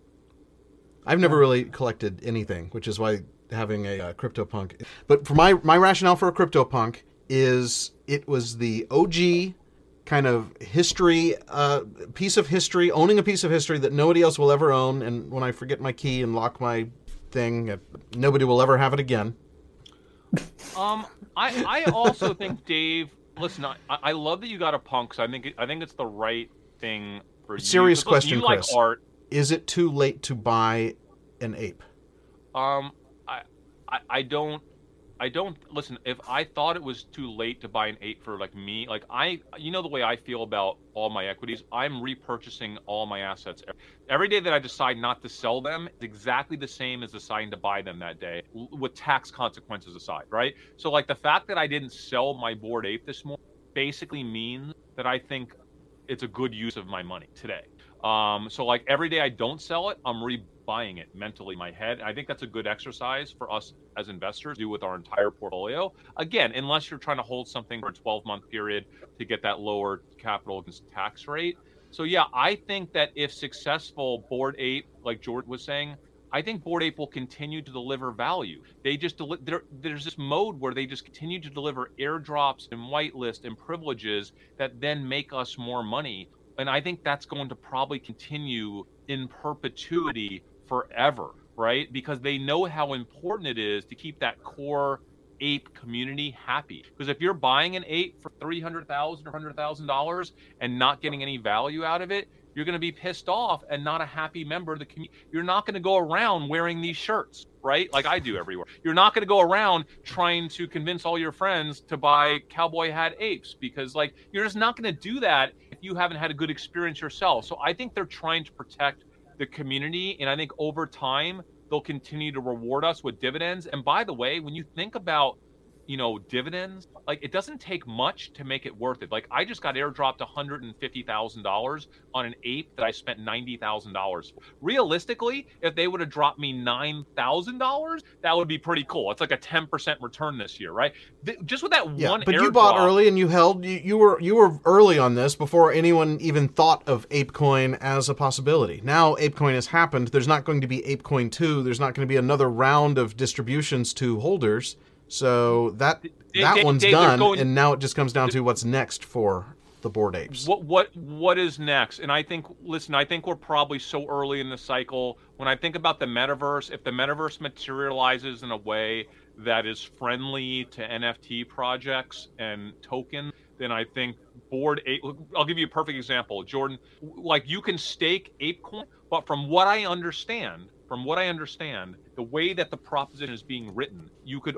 I've never really collected anything, which is why having a CryptoPunk. But for my rationale for a CryptoPunk is it was the OG kind of history, piece of history, owning a piece of history that nobody else will ever own. And when I forget my key and lock my thing, nobody will ever have it again. I also think, Dave, listen, I love that you got a punk, because I think it's the right thing for you. Serious question, you Chris. Like art. Is it too late to buy an ape? I don't listen. If I thought it was too late to buy an ape for like me, like the way I feel about all my equities, I'm repurchasing all my assets every day that I decide not to sell them. It's exactly the same as deciding to buy them that day, with tax consequences aside, right? So like the fact that I didn't sell my Bored Ape this morning basically means that I think it's a good use of my money today. So like every day I don't sell it, I'm buying it mentally in my head. I think that's a good exercise for us as investors to do with our entire portfolio. Again, unless you're trying to hold something for a 12-month period to get that lower capital tax rate. So yeah, I think that if successful, Bored Ape, like Jordan was saying, I think Bored Ape will continue to deliver value. They just there's this mode where they just continue to deliver airdrops and whitelist and privileges that then make us more money. And I think that's going to probably continue in perpetuity forever, right? Because they know how important it is to keep that core ape community happy. Because if you're buying an ape for $300,000 or $100,000 and not getting any value out of it, you're going to be pissed off and not a happy member of the community. You're not going to go around wearing these shirts, right? Like I do everywhere. You're not going to go around trying to convince all your friends to buy cowboy hat apes, because like you're just not going to do that if you haven't had a good experience yourself. So I think they're trying to protect the community, and I think over time they'll continue to reward us with dividends. And by the way, when you think about dividends, like it doesn't take much to make it worth it. Like I just got airdropped $150,000 on an ape that I spent $90,000 for. Realistically, if they would have dropped me $9,000, that would be pretty cool. It's like a 10% return this year, right? Just with that one but airdrop, you bought early and you held. You were early on this before anyone even thought of ApeCoin as a possibility. Now ApeCoin has happened. There's not going to be ApeCoin 2. There's not going to be another round of distributions to holders. So that one's done, and now it just comes down to what's next for the Bored Apes. What is next? And I think we're probably so early in the cycle. When I think about the metaverse, if the metaverse materializes in a way that is friendly to NFT projects and tokens, then I think Bored Ape. I'll give you a perfect example, Jordan. Like you can stake ApeCoin, but from what I understand, the way that the proposition is being written, you could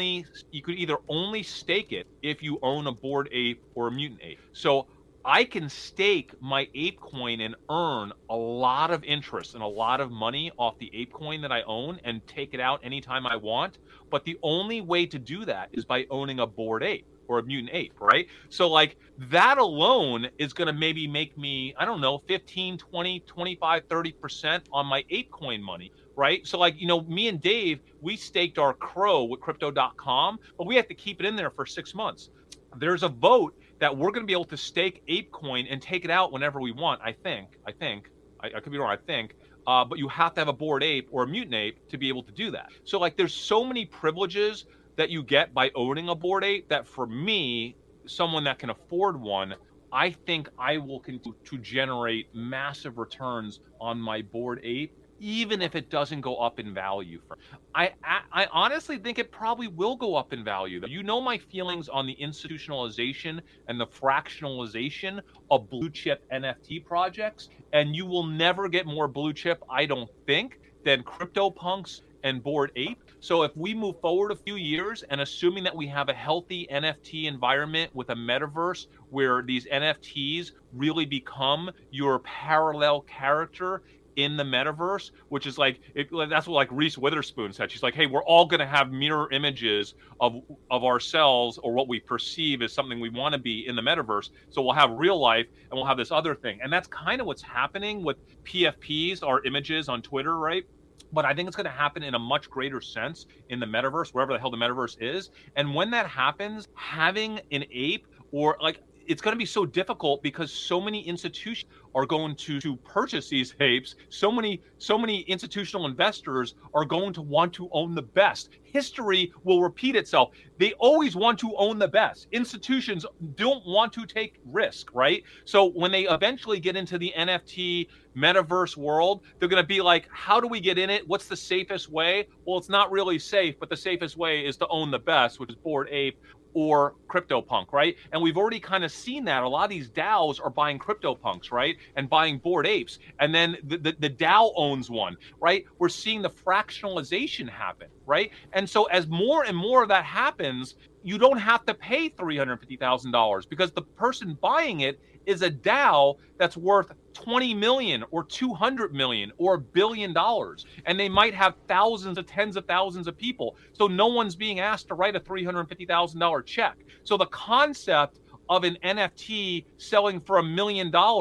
either only stake it if you own a Bored Ape or a Mutant Ape. So I can stake my ApeCoin and earn a lot of interest and a lot of money off the ApeCoin that I own and take it out anytime I want. But the only way to do that is by owning a Bored Ape or a Mutant Ape, right? So like that alone is going to maybe make me, I don't know, 15, 20, 25, 30% on my ApeCoin money, right? So like, me and Dave, we staked our Crow with Crypto.com, but we have to keep it in there for 6 months. There's a vote that we're going to be able to stake ApeCoin and take it out whenever we want, I think. I could be wrong, I think. But you have to have a Bored Ape or a Mutant Ape to be able to do that. So like there's so many privileges that you get by owning a Bored Ape that for me, someone that can afford one, I think I will continue to generate massive returns on my Bored Ape, even if it doesn't go up in value. I honestly think it probably will go up in value. You know my feelings on the institutionalization and the fractionalization of blue chip NFT projects, and you will never get more blue chip, I don't think, than CryptoPunks and Bored Ape. So if we move forward a few years and assuming that we have a healthy NFT environment with a metaverse where these NFTs really become your parallel character in the metaverse, which is like, that's what like Reese Witherspoon said. She's like, hey, we're all going to have mirror images of ourselves or what we perceive as something we want to be in the metaverse. So we'll have real life and we'll have this other thing. And that's kind of what's happening with PFPs, our images on Twitter, right? But I think it's going to happen in a much greater sense in the metaverse, wherever the hell the metaverse is. And when that happens, having an ape or like, it's going to be so difficult because so many institutions are going to purchase these apes. So many institutional investors are going to want to own the best. History will repeat itself. They always want to own the best. Institutions don't want to take risk, right? So when they eventually get into the NFT metaverse world, they're going to be like, how do we get in it? What's the safest way? Well, it's not really safe, but the safest way is to own the best, which is Bored Ape or CryptoPunk, right? And we've already kind of seen that. A lot of these DAOs are buying CryptoPunks, right? And buying Bored Apes. And then the DAO owns one, right? We're seeing the fractionalization happen, right? And so as more and more of that happens, you don't have to pay $350,000 because the person buying it is a DAO that's worth 20 million or 200 million or $1 billion. And they might have thousands of tens of thousands of people. So no one's being asked to write a $350,000 check. So the concept of an NFT selling for $1 million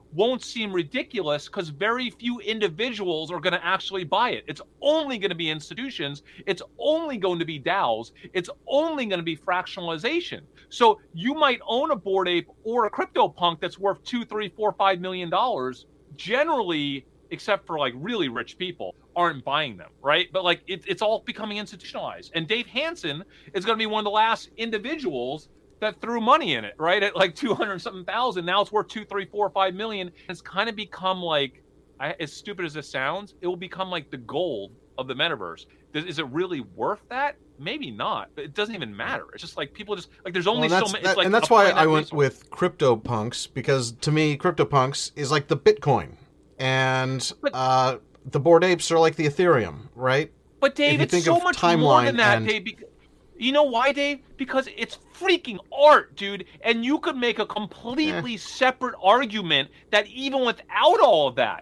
won't seem ridiculous because very few individuals are going to actually buy it. It's only going to be institutions. It's only going to be DAOs. It's only going to be fractionalization. So you might own a Bored Ape or a CryptoPunk that's worth $2, $3, $4, $5 million. Generally, except for like really rich people, aren't buying them, right? But like it's all becoming institutionalized. And Dave Hansen is going to be one of the last individuals that threw money in it, right? At like 200 something thousand. Now it's worth 2, 3, 4, 5 million. It's kind of become like, as stupid as this sounds, it will become like the gold of the metaverse. Is it really worth that? Maybe not, but it doesn't even matter. It's just like people just like there's only so many. Like and that's why I went with CryptoPunks, because to me, CryptoPunks is like the Bitcoin, and the Bored Apes are like the Ethereum, right? But Dave, it's so much more than that, Dave. You know why, Dave? Because it's freaking art, dude. And you could make a completely separate argument that even without all of that,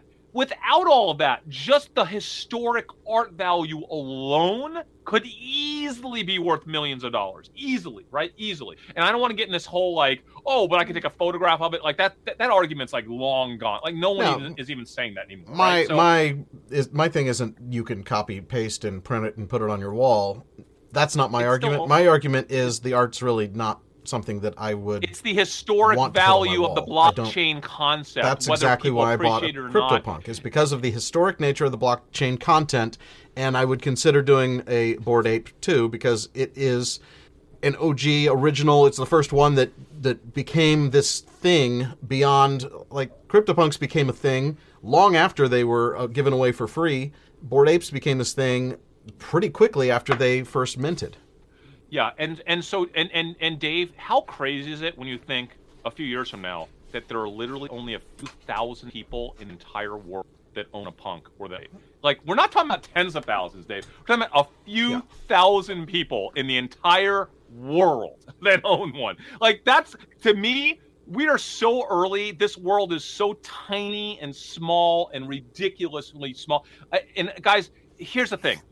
just the historic art value alone could easily be worth millions of dollars. Easily, right? Easily. And I don't want to get in this whole like, oh, but I can take a photograph of it. Like that argument's like long gone. Like no one is even saying that anymore. My thing isn't you can copy, paste, and print it and put it on your wall. That's not my argument. My argument is the art's really not something that I would. It's the historic value of the blockchain concept. That's exactly why I bought a CryptoPunk, is because of the historic nature of the blockchain content, and I would consider doing a Bored Ape too, because it is an OG original. It's the first one that became this thing beyond, like, CryptoPunks became a thing long after they were given away for free. Bored Apes became this thing pretty quickly after they first minted. Yeah, and Dave, how crazy is it when you think a few years from now that there are literally only a few thousand people in the entire world that own a punk or they like we're not talking about tens of thousands, Dave. We're talking about a few thousand people in the entire world that own one. Like that's, to me, we are so early. This world is so tiny and small and ridiculously small. And guys, here's the thing.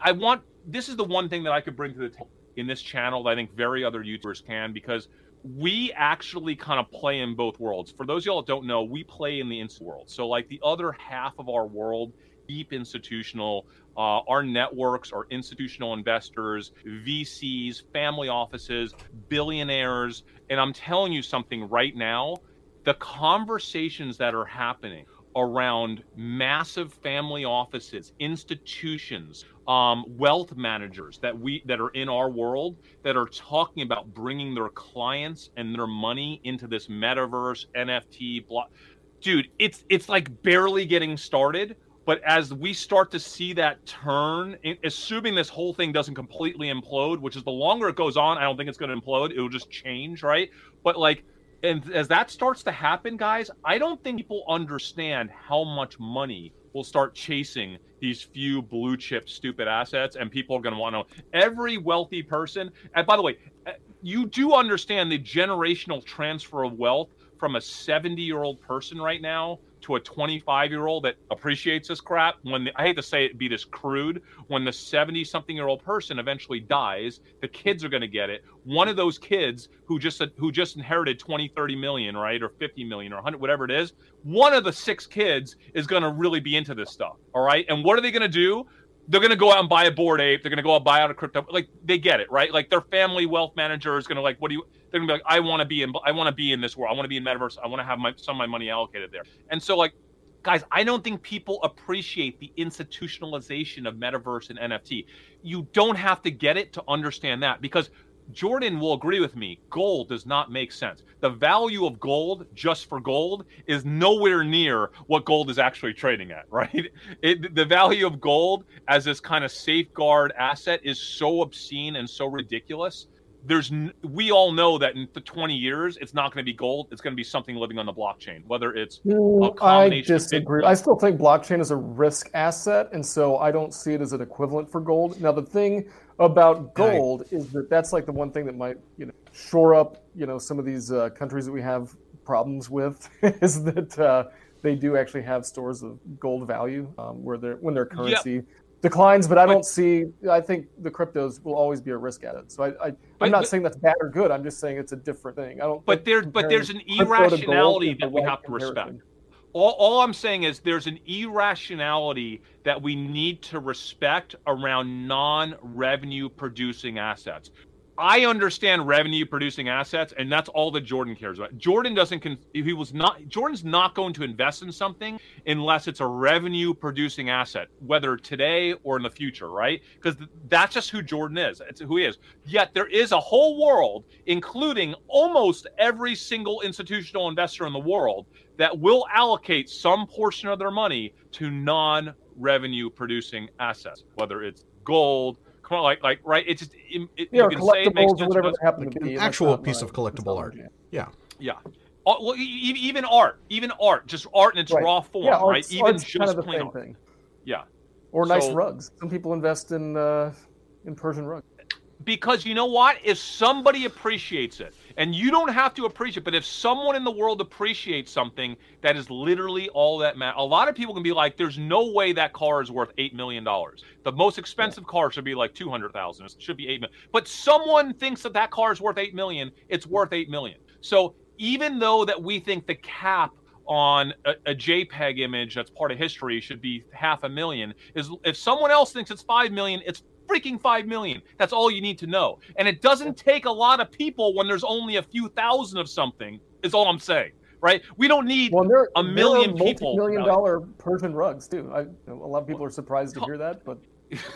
This is the one thing that I could bring to the table in this channel that I think very other YouTubers can, because we actually kind of play in both worlds. For those of y'all that don't know, we play in the world. So like the other half of our world, deep institutional, our networks are institutional investors, VCs, family offices, billionaires. And I'm telling you something right now, the conversations that are happening around massive family offices, institutions, wealth managers that are in our world that are talking about bringing their clients and their money into this metaverse, NFT, dude, it's like barely getting started. But as we start to see that turn, assuming this whole thing doesn't completely implode, which is the longer it goes on, I don't think it's going to implode. It'll just change, right? But like, and as that starts to happen, guys, I don't think people understand how much money will start chasing these few blue chip stupid assets, and people are going to want to know every wealthy person. And by the way, you do understand the generational transfer of wealth from a 70-year-old person right now to a 25-year-old that appreciates this crap. I hate to say it, be this crude, when the 70-something-year-old person eventually dies, the kids are going to get it. One of those kids who just inherited 20, 30 million, right, or 50 million or 100, whatever it is, one of the 6 kids is going to really be into this stuff, all right? And what are they going to do? They're going to go out and buy a Bored Ape. They're going to go out and buy out a crypto. Like, they get it, right? Like, their family wealth manager is going to like, they're going to be like, I want to be in this world. I want to be in metaverse. I want to have some of my money allocated there. And so, like, guys, I don't think people appreciate the institutionalization of metaverse and NFT. You don't have to get it to understand that, because Jordan will agree with me. Gold does not make sense. The value of gold just for gold is nowhere near what gold is actually trading at, right? The value of gold as this kind of safeguard asset is so obscene and so ridiculous. We all know that in 20 years, it's not going to be gold. It's going to be something living on the blockchain, whether it's a combination. I disagree. I still think blockchain is a risk asset, and so I don't see it as an equivalent for gold. Now, the thing about gold is that that's like the one thing that might, shore up, some of these countries that we have problems with is that they do actually have stores of gold value when their currency declines. But I think the cryptos will always be a risk asset. So I'm not saying that's bad or good. I'm just saying it's a different thing. But there's an irrationality that we have to respect. All I'm saying is there's an irrationality that we need to respect around non-revenue producing assets. I understand revenue producing assets, and that's all that Jordan cares about. Jordan's not going to invest in something unless it's a revenue producing asset, whether today or in the future, right? Because that's just who Jordan is. It's who he is. Yet there is a whole world, including almost every single institutional investor in the world, that will allocate some portion of their money to non-revenue producing assets, whether it's gold, right? It's just you can say it makes sense, whatever they happen to be. An actual piece of collectible art. Yeah. Well, even art, just art in its raw form, right? Even just kind of the plain same art. thing. Yeah. Or nice rugs. Some people invest in Persian rugs. Because you know what? If somebody appreciates it, and you don't have to appreciate it, but if someone in the world appreciates something, that is literally all that matters. A lot of people can be like, there's no way that car is worth $8 million. The most expensive car should be like $200,000. It should be $8 million. But someone thinks that car is worth $8 million, it's worth $8 million. So even though that we think the cap on a JPEG image that's part of history should be $500,000, is if someone else thinks it's $5 million, it's freaking $5 million. That's all you need to know. And it doesn't take a lot of people when there's only a few thousand of something, is all I'm saying, right? We don't need a million people. Multi-million-dollar Persian rugs, too. A lot of people are surprised to hear that, but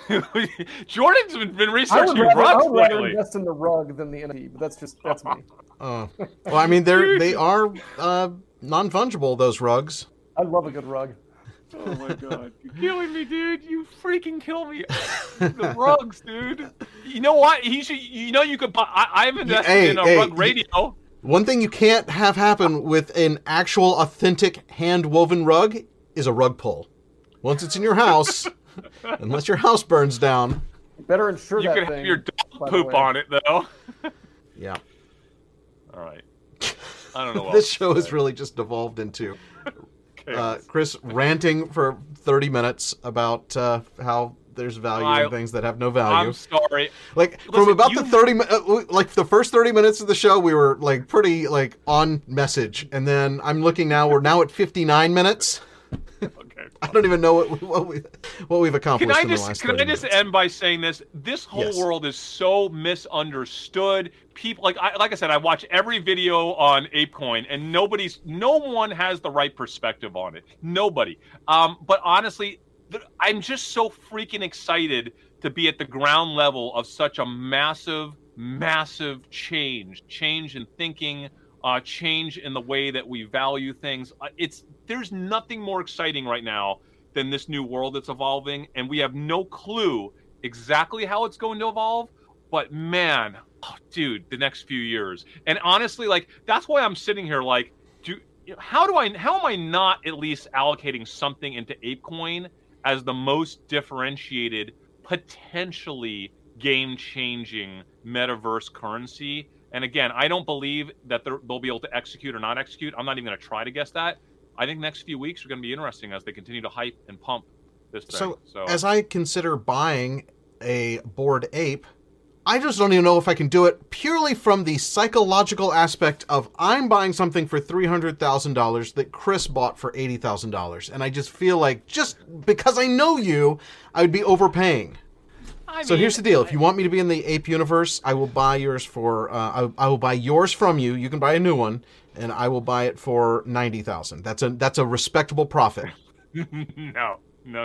Jordan's been researching rugs lately. I would rather invest in the rug than the NFT, but that's me. Well, I mean, they are non-fungible, those rugs. I love a good rug. Oh my god, you're killing me, dude! You freaking kill me. The rugs, dude. You know what? You could buy. I've invested in a rug radio. One thing you can't have happen with an actual, authentic, hand-woven rug is a rug pull. Once it's in your house, unless your house burns down, you better insure you that could thing. have your dog poop on it, though. Yeah. All right. I don't know what this show has really just devolved into Chris ranting for 30 minutes about how there's value in things that have no value. I'm sorry. Listen, from about the first 30 minutes of the show, we were like pretty on message, and then I'm looking now. We're now at 59 minutes. Okay. I don't even know what we've accomplished in the last 30 minutes. Can I just end by saying this? This whole world is so misunderstood. People, like I said, I watch every video on ApeCoin, and no one has the right perspective on it. Nobody. But honestly, I'm just so freaking excited to be at the ground level of such a massive change in thinking, change in the way that we value things. There's nothing more exciting right now than this new world that's evolving, and we have no clue exactly how it's going to evolve. But man, dude, the next few years, and honestly, that's why I'm sitting here. How am I not at least allocating something into ApeCoin as the most differentiated, potentially game-changing metaverse currency? And again, I don't believe that they'll be able to execute or not execute. I'm not even going to try to guess that. I think the next few weeks are going to be interesting as they continue to hype and pump this thing. So as I consider buying a Bored Ape, I just don't even know if I can do it purely from the psychological aspect of I'm buying something for $300,000 that Chris bought for $80,000. And I just feel like just because I know you, I would be overpaying. So here's the deal. If you want me to be in the Ape universe, I will buy yours for, I will buy yours from you. You can buy a new one, and I will buy it for $90,000. That's a respectable profit. No.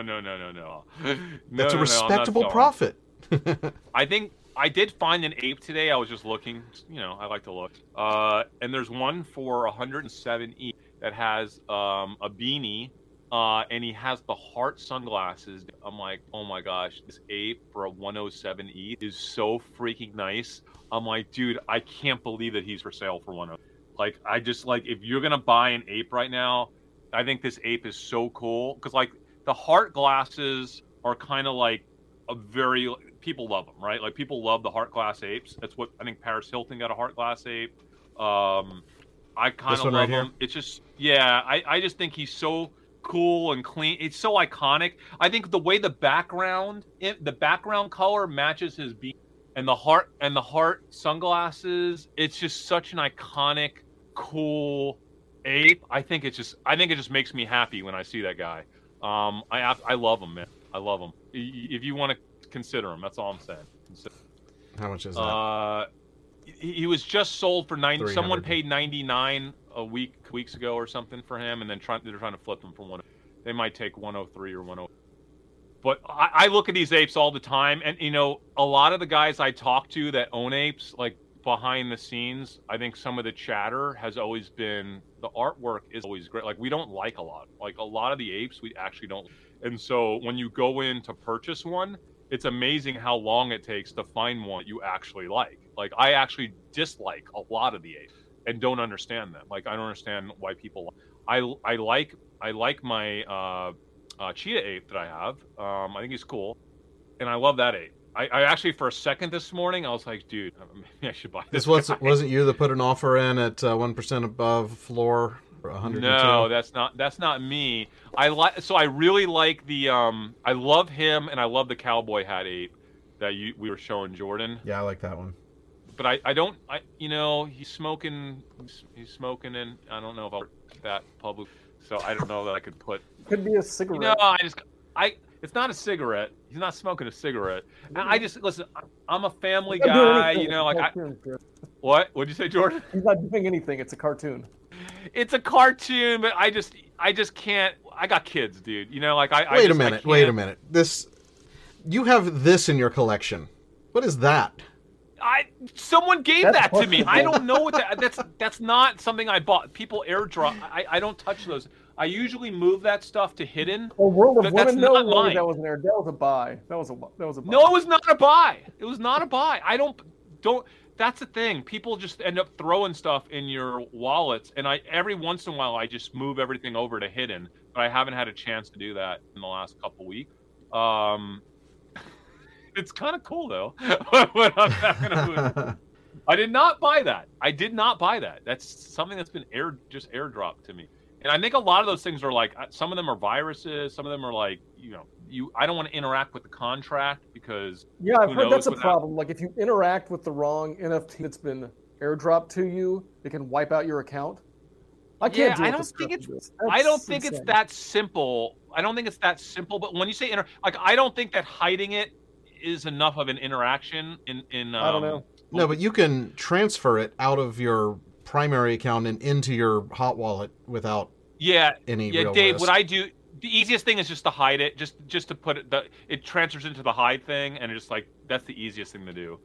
That's a respectable profit. I think I did find an ape today. I was just looking. I like to look. And there's one for 107 ETH that has a beanie. And he has the heart sunglasses. I'm like, oh my gosh, this ape for a 107 ETH is so freaking nice. I'm like, dude, I can't believe that he's for sale for 107. I just if you're gonna buy an ape right now, I think this ape is so cool because the heart glasses are kind of people love them, right? People love the heart glass apes. That's what I think Paris Hilton got, a heart glass ape. I kind of love him. It's just, I just think he's so cool and clean. It's so iconic. I think the way the background color matches his beat and the heart sunglasses, it's just such an iconic, cool ape. I think it just makes me happy when I see that guy. I love him, man. I love him. If you want to consider him, that's all I'm saying. How much is that? He was just sold for 90. 300. Someone paid 99 weeks ago or something for him, and then they're trying to flip him for one. They might take 103 or 103. But I look at these apes all the time, and a lot of the guys I talk to that own apes, like behind the scenes, I think some of the chatter has always been the artwork is always great. Like we don't like a lot of the apes we actually don't. And so when you go in to purchase one, it's amazing how long it takes to find one you actually like. Like I actually dislike a lot of the apes and don't understand them. Like I don't understand why people. I like my cheetah ape that I have. I think he's cool, and I love that ape. I actually, for a second this morning, I was like, dude, maybe I should buy this. Wasn't you that put an offer in at 1% above floor for 102? No, that's not me. I really like the I love him, and I love the cowboy hat ape that we were showing Jordan. Yeah, I like that one. But he's smoking, and I don't know about that public, so I don't know that I could put. Could be a cigarette. It's not a cigarette. He's not smoking a cigarette. I just listen. I'm a family guy, What? What'd you say, Jordan? He's not doing anything. It's a cartoon. It's a cartoon, but I just can't. I got kids, dude. Wait a minute. You have this in your collection. What is that? Someone gave that to me. I don't know what that's not something I bought. People airdrop. I don't touch those. I usually move that stuff to hidden. Well, World of Women, no way that wasn't there. That was a buy. That was a buy. No, it was not a buy. It was not a buy. I don't. That's the thing. People just end up throwing stuff in your wallets, and every once in a while I just move everything over to hidden. But I haven't had a chance to do that in the last couple weeks. It's kind of cool though. But I'm not gonna move. I did not buy that. That's something that's been airdropped to me. And I think a lot of those things are like, some of them are viruses, some of them are like, I don't want to interact with the contract because. Yeah, I've heard that's a problem. Like if you interact with the wrong NFT that's been airdropped to you, it can wipe out your account. I can't do it. I don't think it's that simple. I don't think it's that simple. But when you say I don't think that hiding it is enough of an interaction in I don't know. No, but you can transfer it out of your primary account and into your hot wallet without any real Dave, risk. What I do, the easiest thing is just to hide it, just to put it transfers into the hide thing, and it's like that's the easiest thing to do.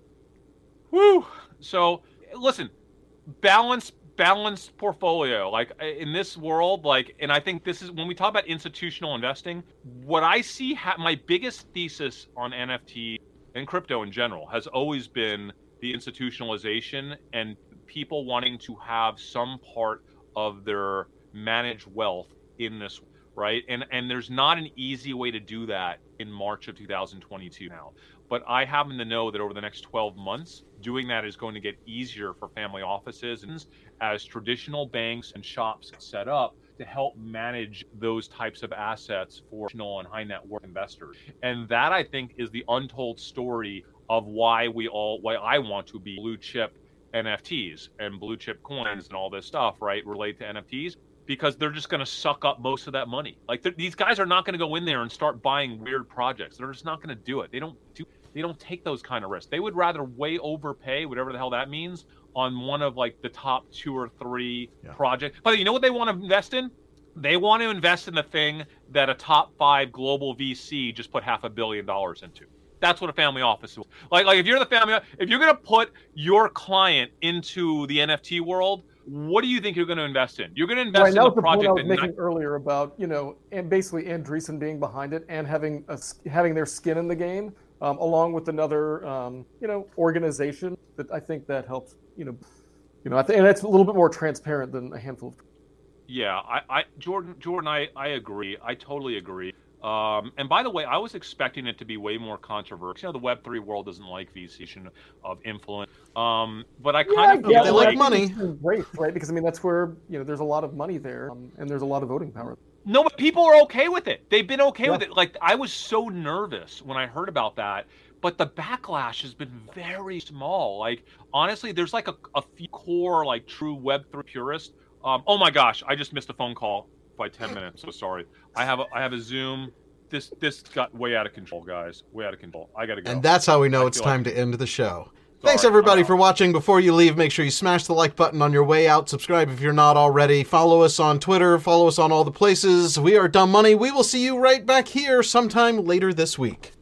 Woo! So listen, balanced portfolio, like in this world, and I think this is when we talk about institutional investing, what I see, my biggest thesis on NFT and crypto in general has always been the institutionalization and people wanting to have some part of their managed wealth in this, right? And there's not an easy way to do that in March of 2022 now. But I happen to know that over the next 12 months, doing that is going to get easier for family offices and as traditional banks and shops set up to help manage those types of assets for traditional and high net worth investors. And that, I think, is the untold story of why I want to be blue chip NFTs and blue chip coins and all this stuff, right, relate to NFTs, because they're just going to suck up most of that money. Like these guys are not going to go in there and start buying weird projects. They're just not going to do it. They don't take those kind of risks. They would rather way overpay, whatever the hell that means, on one of like the top 2 or 3 projects. But you know what they want to invest in? They want to invest in the thing that a top 5 global VC just put $500 million into. That's what a family office is. Like if you're if you're going to put your client into the NFT world, what do you think you're going to invest in? You're going to invest in the project I was making earlier about, and basically Andreessen being behind it and having their skin in the game, along with another, organization that I think that helps, I think, and it's a little bit more transparent than a handful of. Yeah, Jordan, I agree. I totally agree. And by the way, I was expecting it to be way more controversial. The Web3 world doesn't like VC of influence. But I kind of feel they like money. Great, right? Because that's where there's a lot of money there, and there's a lot of voting power. No, but people are okay with it. They've been okay with it. Like I was so nervous when I heard about that, but the backlash has been very small. Like honestly, there's like a few core like true Web3 purists Oh my gosh, I just missed a phone call by 10 minutes. So sorry. I have a Zoom. This got way out of control, guys. Way out of control. I gotta go. And that's how we know it's time to end the show. Thanks everybody for watching. Before you leave, make sure you smash the like button on your way out. Subscribe if you're not already. Follow us on Twitter. Follow us on all the places. We are Dumb Money. We will see you right back here sometime later this week.